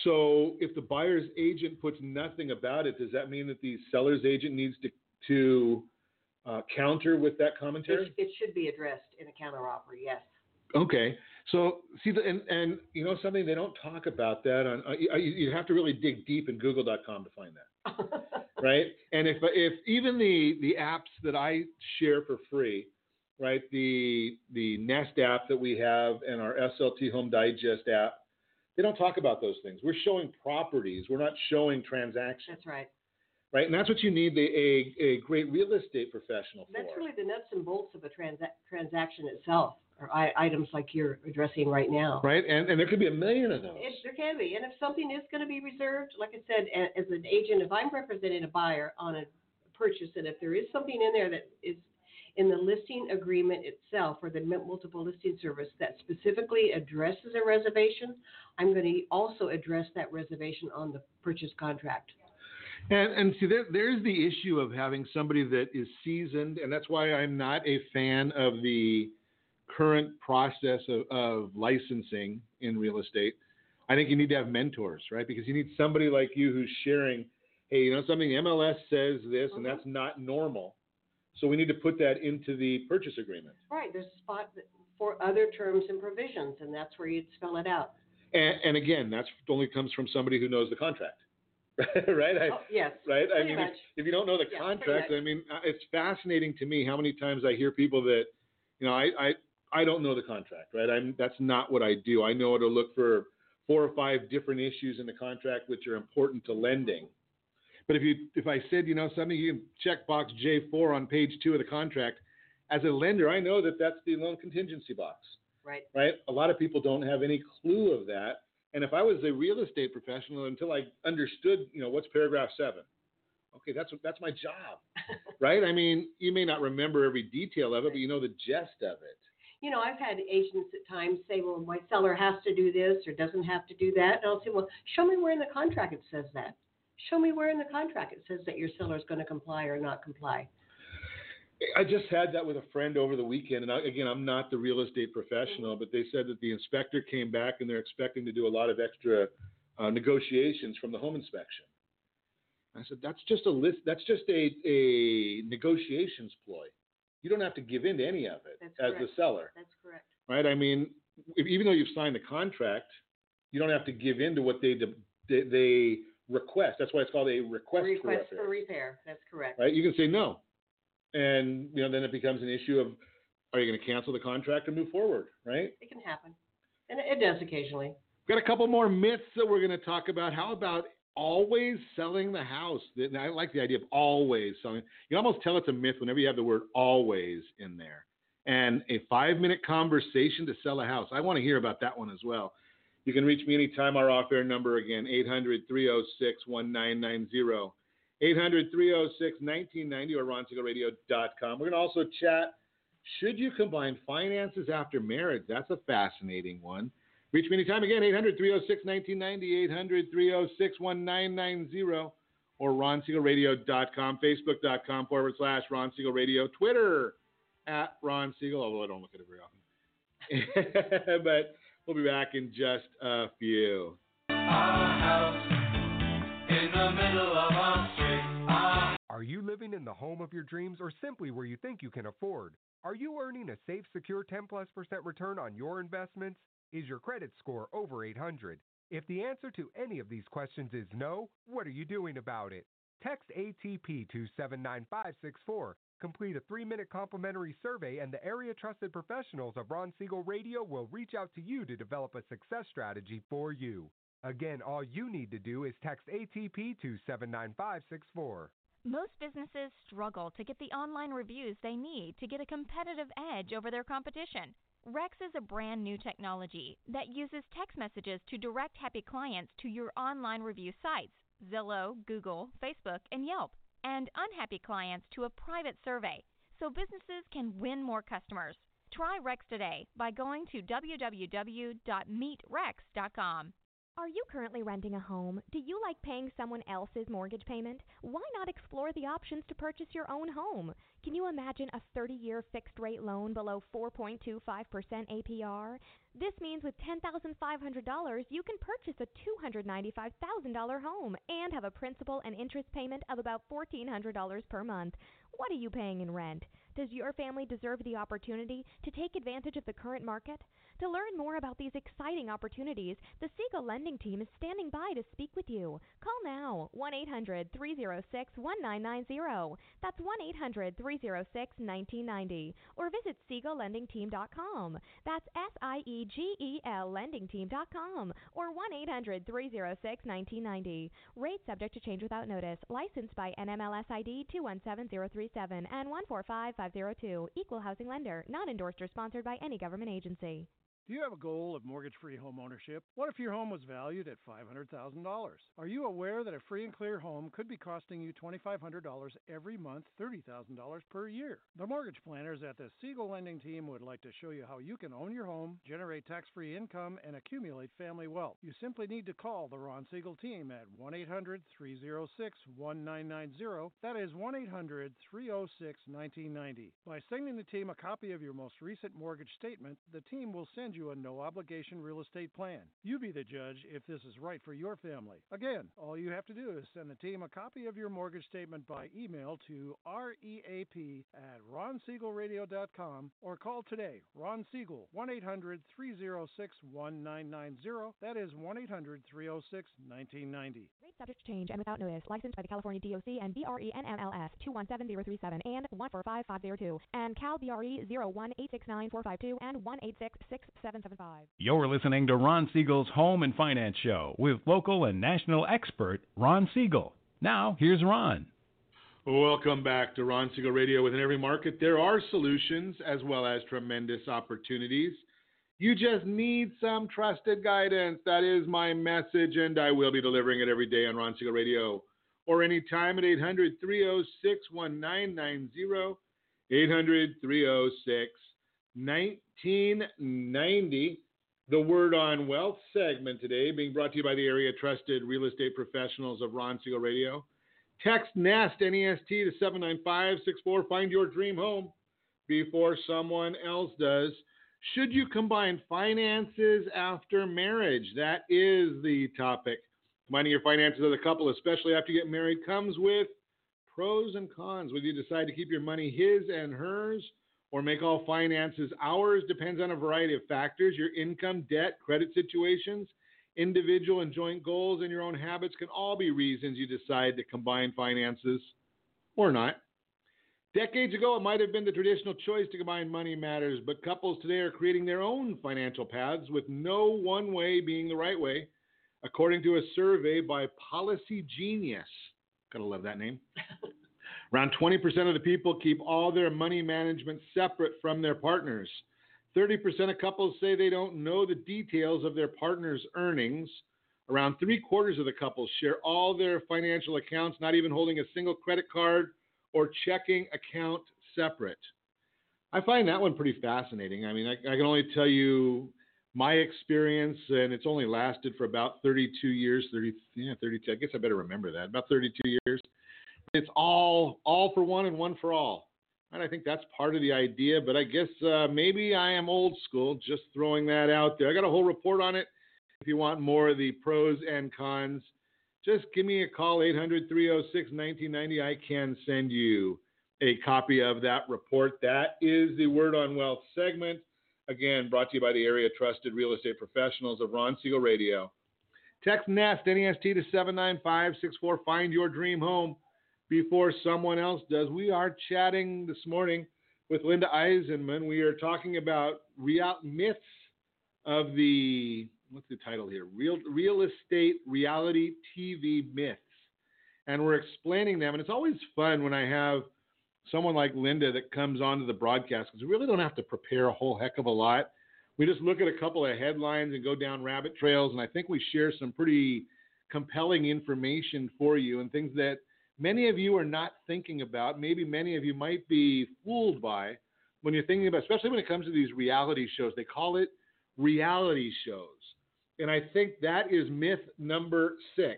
F: So if the buyer's agent puts nothing about it, does that mean that the seller's agent needs to to uh, counter with that commentary?
H: It, it should be addressed in a counteroffer. Yes.
F: Okay. So see, the, and and you know something, they don't talk about that on. Uh, you, you have to really dig deep in Google dot com to find that, right? And if if even the the apps that I share for free, right, the the Nest app that we have and our S L T Home Digest app, they don't talk about those things. We're showing properties. We're not showing transactions.
H: That's right.
F: Right, and that's what you need the, a a great real estate professional for.
H: That's really the nuts and bolts of a transa- transaction itself, or I- items like you're addressing right now.
F: Right, and, and there could be a million of those.
H: It, there can be. And if something is going to be reserved, like I said, a- as an agent, if I'm representing a buyer on a purchase, and if there is something in there that is in the listing agreement itself or the multiple listing service that specifically addresses a reservation, I'm going to also address that reservation on the purchase contract.
F: And, and see, there, there's the issue of having somebody that is seasoned, and that's why I'm not a fan of the current process of, of licensing in real estate. I think you need to have mentors, right? Because you need somebody like you who's sharing, hey, you know something, the M L S says this,
H: Mm-hmm.
F: and that's not normal. So we need to put that into the purchase agreement.
H: Right. There's a spot for other terms and provisions, and that's where you'd spell it out.
F: And, and again, that's only comes from somebody who knows the contract. Right? I,
H: Oh, yes.
F: Right? I
H: Pretty
F: mean,
H: much.
F: if, if you don't know the
H: Yeah,
F: contract,
H: pretty
F: I mean, uh, it's fascinating to me how many times I hear people that, you know, I, I, I don't know the contract, right? I'm, that's not what I do. I know to look for four or five different issues in the contract which are important to lending. But if you, if I said, you know, something, you can check box J four on page two of the contract. As a lender, I know that that's the loan contingency box.
H: Right.
F: Right? A lot of people don't have any clue of that. And if I was a real estate professional until I understood, you know, what's paragraph seven? Okay, that's that's my job, right? I mean, you may not remember every detail of it, but you know the gist of it.
H: You know, I've had agents at times say, well, my seller has to do this or doesn't have to do that. And I'll say, well, show me where in the contract it says that. Show me where in the contract it says that your seller is going to comply or not comply.
F: I just had that with a friend over the weekend. And I, again, I'm not the real estate professional, but they said that the inspector came back and they're expecting to do a lot of extra uh, negotiations from the home inspection. I said, that's just a list. That's just a, a negotiations ploy. You don't have to give in to any of it
H: That's
F: as
H: correct.
F: the seller.
H: That's correct.
F: Right? I mean, if, even though you've signed the contract, you don't have to give in to what they they, they request. That's why it's called a request,
H: request
F: for repair.
H: for repair. That's correct.
F: Right? You can say no, and you know then it becomes an issue of are you going to cancel the contract or move forward? Right?
H: It can happen, and it does occasionally.
F: We've got a couple more myths that we're going to talk about. How about always selling the house? I like the idea of always selling. You can almost tell it's a myth whenever you have the word always in there. And a five-minute conversation to sell a house. I want to hear about that one as well. You can reach me anytime. Our off-air number again, eight hundred, three oh six, nineteen ninety. eight hundred, three oh six, nineteen ninety or ron siegel radio dot com. We're going to also chat, should you combine finances after marriage? That's a fascinating one. Reach me anytime again, eight hundred, three oh six, nineteen ninety, eight hundred, three oh six, nineteen ninety or ron siegel radio dot com, facebook.com forward slash Ron Siegel Radio, Twitter at Ron Siegel, although I don't look at it very often. But we'll be back in just a few.
K: Our house in the middle of our street. Our...
C: Are you living in the home of your dreams or simply where you think you can afford? Are you earning a safe, secure ten plus percent return on your investments? Is your credit score over eight hundred? If the answer to any of these questions is no, what are you doing about it? Text A T P to seven nine five six four. Complete a three-minute complimentary survey, and the area-trusted professionals of Ron Siegel Radio will reach out to you to develop a success strategy for you. Again, all you need to do is text A T P to seven nine five six four.
B: Most businesses struggle to get the online reviews they need to get a competitive edge over their competition. Rex is a brand new technology that uses text messages to direct happy clients to your online review sites, Zillow, Google, Facebook, and Yelp, and unhappy clients to a private survey, so businesses can win more customers. Try Rex today by going to w w w dot meet rex dot com. Are you currently renting a home? Do you like paying someone else's mortgage payment? Why not explore the options to purchase your own home? Can you imagine a thirty-year fixed-rate loan below four point two five percent A P R? This means with ten thousand five hundred dollars, you can purchase a two hundred ninety-five thousand dollars home and have a principal and interest payment of about fourteen hundred dollars per month. What are you paying in rent? Does your family deserve the opportunity to take advantage of the current market? To learn more about these exciting opportunities, the Siegel Lending Team is standing by to speak with you. Call now, one eight hundred, three oh six, nineteen ninety. That's one eight hundred, three oh six, nineteen ninety. Or visit siegel lending team dot com. That's S I E G E L lending team dot com. Or one eight hundred, three oh six, nineteen ninety. Rate subject to change without notice. Licensed by N M L S I D two one seven zero three seven and one four five five zero two. Equal housing lender. Not endorsed or sponsored by any government agency.
D: Do you have a goal of mortgage-free home ownership? What if your home was valued at five hundred thousand dollars? Are you aware that a free and clear home could be costing you twenty-five hundred dollars every month, thirty thousand dollars per year? The mortgage planners at the Siegel Lending Team would like to show you how you can own your home, generate tax-free income, and accumulate family wealth. You simply need to call the Ron Siegel Team at one eight hundred, three oh six, nineteen ninety. That is one eight hundred, three oh six, nineteen ninety. By sending the team a copy of your most recent mortgage statement, the team will send you a no-obligation real estate plan. You be the judge if this is right for your family. Again, all you have to do is send the team a copy of your mortgage statement by email to reap at ron siegel radio dot com or call today. Ron Siegel, one eight hundred, three oh six, nineteen ninety. That is one eight hundred, three oh six, nineteen ninety.
B: Rate subject to change and without notice. Licensed by the California D O C and B R E N M L S two one seven zero three seven and one four five five zero two and Cal B R E zero one eight six nine four five two and one eight six six seven seven five.
J: You're listening to Ron Siegel's Home and Finance Show with local and national expert Ron Siegel. Now, here's Ron.
F: Welcome back to Ron Siegel Radio. Within every market, there are solutions as well as tremendous opportunities. You just need some trusted guidance. That is my message, and I will be delivering it every day on Ron Siegel Radio or anytime at eight hundred, three oh six, nineteen ninety, eight hundred, three oh six, nineteen ninety. The Word on Wealth segment today being brought to you by the area trusted real estate professionals of Ron Siegel Radio. Text NEST, N E S T, to seven nine five six four. Find your dream home before someone else does. Should you combine finances after marriage? That is the topic. Combining your finances as a couple, especially after you get married, comes with pros and cons. Whether you decide to keep your money his and hers or make all finances ours depends on a variety of factors. Your income, debt, credit situations, individual and joint goals, and your own habits can all be reasons you decide to combine finances or not. Decades ago, it might have been the traditional choice to combine money matters, but couples today are creating their own financial paths with no one way being the right way. According to a survey by Policy Genius, gotta love that name, around twenty percent of the people keep all their money management separate from their partners. thirty percent of couples say they don't know the details of their partner's earnings. Around three quarters of the couples share all their financial accounts, not even holding a single credit card or checking account separate. I find that one pretty fascinating. I mean, I, I can only tell you my experience, and it's only lasted for about thirty-two years, thirty, yeah, thirty-two. I guess I better remember that, about thirty-two years. It's all, all for one and one for all. And I think that's part of the idea, but I guess uh, maybe I am old school, just throwing that out there. I got a whole report on it. If you want more of the pros and cons, just give me a call, eight hundred, three oh six, nineteen ninety. I can send you a copy of that report. That is the Word on Wealth segment. Again, brought to you by the area trusted real estate professionals of Ron Siegel Radio. Text NEST, N E S T, to seven nine five six four. Find your dream home before someone else does. We are chatting this morning with Linda Eisenman. We are talking about real myths of the, what's the title here? Real real estate reality T V myths. And we're explaining them. And it's always fun when I have someone like Linda that comes onto the broadcast, because we really don't have to prepare a whole heck of a lot. We just look at a couple of headlines and go down rabbit trails. And I think we share some pretty compelling information for you and things that many of you are not thinking about. Maybe many of you might be fooled by when you're thinking about, especially when it comes to these reality shows. They call it reality shows. And I think that is myth number six.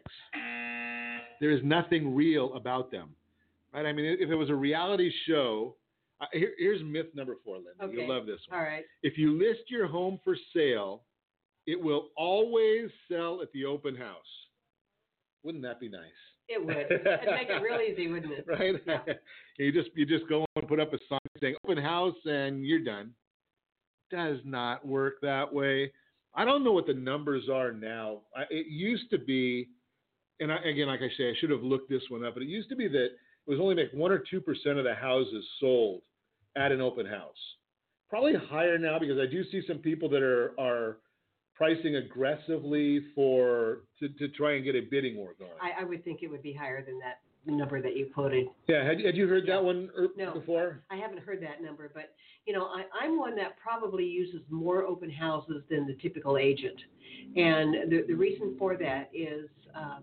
F: There is nothing real about them. Right? I mean, if it was a reality show, uh, here, here's myth number four, Linda.
H: Okay.
F: You'll love this one.
H: All right.
F: If you list your home for sale, it will always sell at the open house. Wouldn't that be nice?
H: It would. It'd make it real easy, wouldn't it?
F: Right?
H: Yeah.
F: you just you just go and put up a sign saying open house and you're done. Does not work that way. I don't know what the numbers are now. I, it used to be, and I, again, like I say, I should have looked this one up, but it used to be that it was only like one or two percent of the houses sold at an open house. Probably higher now, because I do see some people that are are pricing aggressively for to, to try and get a bidding war going.
H: I, I would think it would be higher than that number that you quoted.
F: Yeah, had, had you heard
H: yeah.
F: that one er,
H: no,
F: before?
H: I haven't heard that number, but you know, I, I'm one that probably uses more open houses than the typical agent, and the the reason for that is um,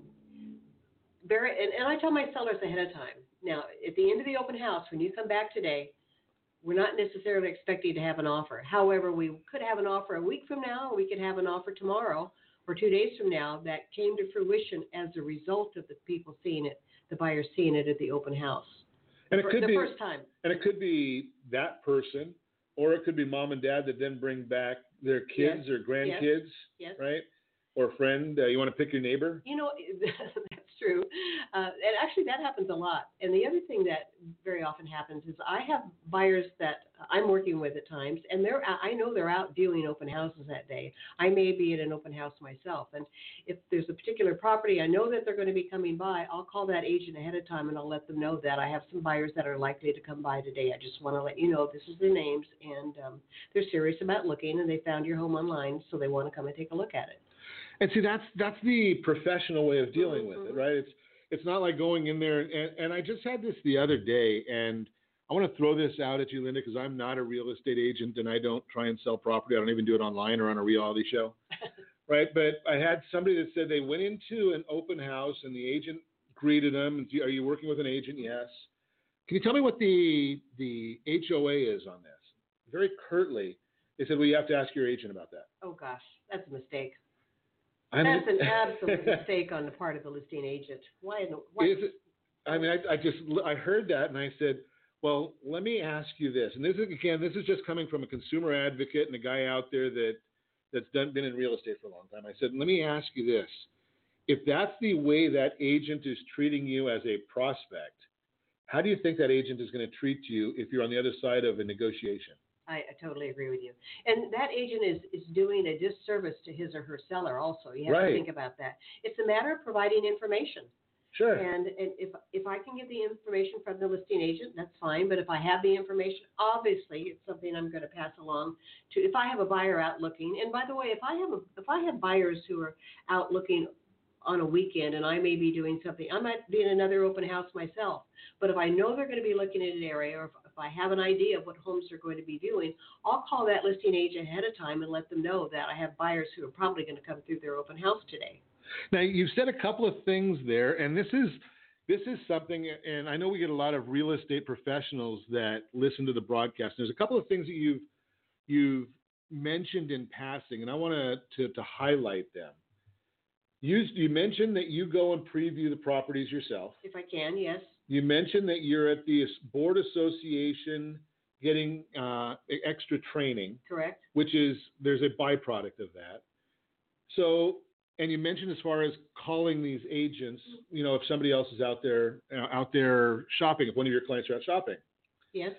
H: very. And, and I tell my sellers ahead of time. Now, at the end of the open house, when you come back today, we're not necessarily expecting to have an offer. However, we could have an offer a week from now, or we could have an offer tomorrow or two days from now that came to fruition as a result of the people seeing it, the buyers seeing it at the open house.
F: And it
H: for,
F: could
H: the
F: be,
H: first time.
F: And it could be that person, or it could be mom and dad that then bring back their kids
H: yes.
F: or grandkids,
H: yes. Yes.
F: right? Or a friend. Uh, you want to pick your neighbor?
H: You know, that's true. Uh, and actually, that happens a lot. And the other thing that very often happens is I have buyers that I'm working with at times, and they're I know they're out doing open houses that day. I may be at an open house myself. And if there's a particular property, I know that they're going to be coming by, I'll call that agent ahead of time, and I'll let them know that I have some buyers that are likely to come by today. I just want to let you know this is their names, and um, they're serious about looking, and they found your home online, so they want to come and take a look at it.
F: And see, that's that's the professional way of dealing
H: mm-hmm.
F: with it, right? It's it's not like going in there. And, and I just had this the other day, and I want to throw this out at you, Linda, because I'm not a real estate agent, and I don't try and sell property. I don't even do it online or on a reality show, right? But I had somebody that said they went into an open house, and the agent greeted them. And, are you working with an agent? Yes. Can you tell me what the the H O A is on this? Very curtly, they said, well, you have to ask your agent about that.
H: Oh, gosh, that's a mistake.
F: I mean,
H: That's an absolute mistake on the part of the listing agent. Why? why?
F: Is it, I mean, I, I just I heard that and I said, well, let me ask you this. And this is again, this is just coming from a consumer advocate and a guy out there that that's done been in real estate for a long time. I said, let me ask you this: if that's the way that agent is treating you as a prospect, how do you think that agent is going to treat you if you're on the other side of a negotiation?
H: I, I totally agree with you. And that agent is, is doing a disservice to his or her seller also. You have
F: Right.
H: to think about that. It's a matter of providing information.
F: Sure.
H: And, and if if I can get the information from the listing agent, that's fine. But if I have the information, obviously it's something I'm going to pass along to. If I have a buyer out looking, and by the way, if I have a, if I have buyers who are out looking on a weekend and I may be doing something, I might be in another open house myself. But if I know they're going to be looking at an area, or if, if I have an idea of what homes they're going to be viewing, I'll call that listing agent ahead of time and let them know that I have buyers who are probably going to come through their open house today.
F: Now, you've said a couple of things there, and this is this is something, and I know we get a lot of real estate professionals that listen to the broadcast. There's a couple of things that you've you've mentioned in passing, and I want to to highlight them. You, you mentioned that you go and preview the properties yourself.
H: If I can, yes.
F: You mentioned that you're at the board association getting uh, extra training.
H: Correct.
F: Which is, there's a byproduct of that. So, and you mentioned as far as calling these agents, you know, if somebody else is out there, uh, out there shopping, if one of your clients are out shopping.
H: Yes.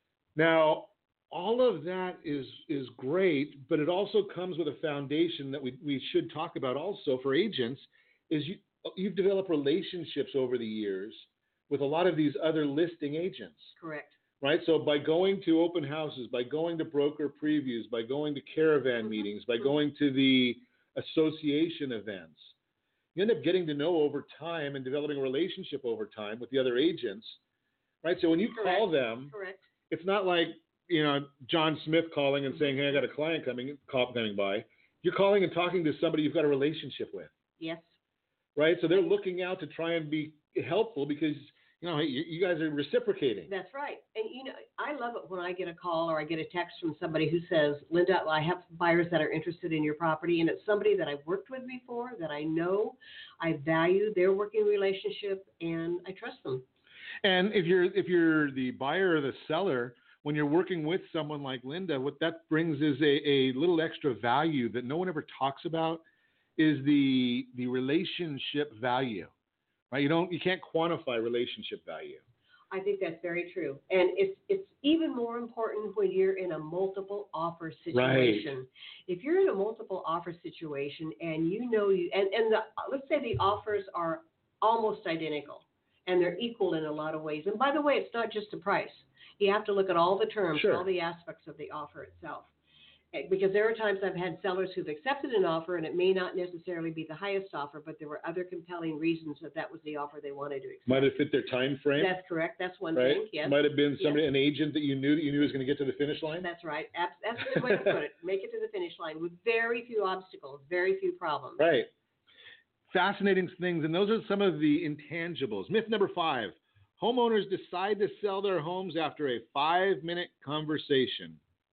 F: Now, all of that is is great, but it also comes with a foundation that we, we should talk about also for agents, is you, you've developed relationships over the years with a lot of these other listing agents.
H: Correct.
F: Right? So by going to open houses, by going to broker previews, by going to caravan mm-hmm. meetings, by mm-hmm. going to the association events, you end up getting to know over time and developing a relationship over time with the other agents. Right? So when you
H: Correct.
F: call them,
H: Correct.
F: It's not like, you know, John Smith calling and saying, hey, I got a client coming coming by. You're calling and talking to somebody you've got a relationship with.
H: Yes.
F: Right? So they're looking out to try and be helpful because, you know, you, you guys are reciprocating.
H: That's right. And, you know, I love it when I get a call or I get a text from somebody who says, Linda, I have buyers that are interested in your property, and it's somebody that I've worked with before, that I know, I value their working relationship, and I trust them.
F: And if you're if you're the buyer or the seller, when you're working with someone like Linda, what that brings is a, a little extra value that no one ever talks about, is the the relationship value, right? You don't you can't quantify relationship value.
H: I think that's very true, and it's it's even more important when you're in a multiple offer situation.
F: Right.
H: If you're in a multiple offer situation and you know you and and the, let's say the offers are almost identical and they're equal in a lot of ways. And by the way, it's not just the price. You have to look at all the terms,
F: sure.
H: all the aspects of the offer itself. Because there are times I've had sellers who've accepted an offer, and it may not necessarily be the highest offer, but there were other compelling reasons that that was the offer they wanted to accept.
F: Might have fit their time frame.
H: That's correct. That's one
F: right?
H: thing. Yes.
F: Might have been somebody,
H: yes.
F: an agent that you knew that you knew was going to get to the finish line.
H: That's right. That's a good way to put it. Make it to the finish line with very few obstacles, very few problems.
F: Right. Fascinating things, and those are some of the intangibles. Myth number five. Homeowners decide to sell their homes after a five-minute conversation.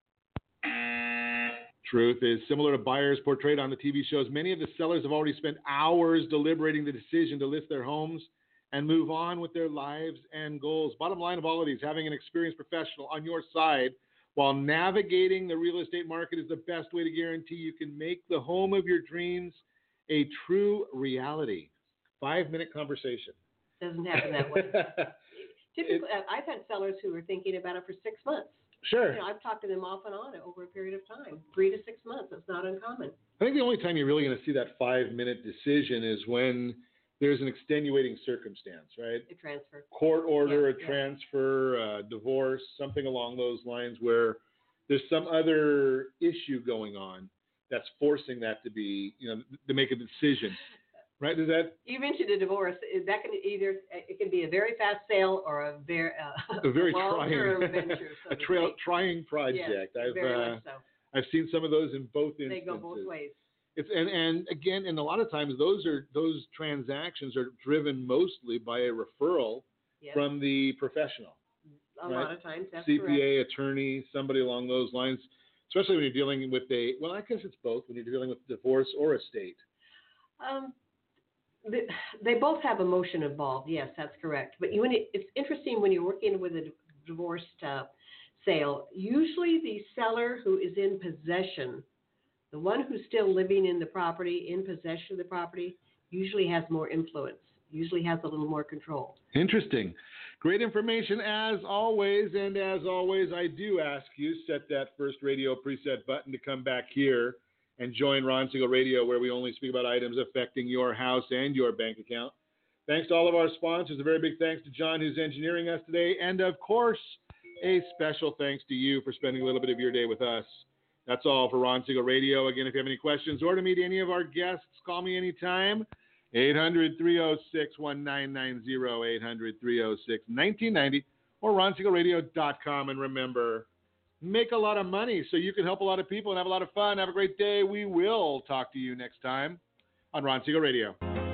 F: Truth is, similar to buyers portrayed on the T V shows, many of the sellers have already spent hours deliberating the decision to list their homes and move on with their lives and goals. Bottom line of all of these, having an experienced professional on your side while navigating the real estate market is the best way to guarantee you can make the home of your dreams a true reality. Five-minute conversation.
H: Doesn't happen that way. Typically, it, I've had sellers who are thinking about it for six months.
F: Sure.
H: You know, I've talked to them off and on over a period of time, three to six months. It's not uncommon.
F: I think the only time you're really going to see that five-minute decision is when there's an extenuating circumstance, right?
H: A transfer.
F: Court order,
H: yeah,
F: a
H: yeah.
F: transfer, a divorce, something along those lines where there's some other issue going on that's forcing that to be, you know, to make a decision. Right? Does that?
H: You mentioned a divorce. That can either it can be a very fast sale or a very uh,
F: a very
H: long-term
F: trying
H: venture, so
F: a trail, trying project.
H: Yes,
F: I've
H: very
F: uh,
H: much so.
F: I've seen some of those in both instances.
H: They go both ways.
F: It's and, and again, and a lot of times those are those transactions are driven mostly by a referral
H: yes.
F: from the professional.
H: A
F: right?
H: lot of times, that's
F: C P A,
H: correct.
F: attorney, somebody along those lines. Especially when you're dealing with a well, I guess it's both when you're dealing with divorce or estate.
H: Um. They both have emotion involved. Yes, that's correct. But you, when it, it's interesting when you're working with a divorced uh, sale. Usually, the seller who is in possession, the one who's still living in the property, in possession of the property, usually has more influence. Usually has a little more control.
F: Interesting. Great information as always, and as always, I do ask you, set that first radio preset button to come back here and join Ron Siegel Radio, where we only speak about items affecting your house and your bank account. Thanks to all of our sponsors. A very big thanks to John, who's engineering us today, and of course, a special thanks to you for spending a little bit of your day with us. That's all for Ron Siegel Radio. Again, if you have any questions or to meet any of our guests, call me anytime. eight hundred, three oh six, one nine nine zero, eight hundred, three oh six, nineteen ninety, or ron siegel radio dot com. And remember, make a lot of money so you can help a lot of people and have a lot of fun. Have a great day. We will talk to you next time on Ron Siegel Radio.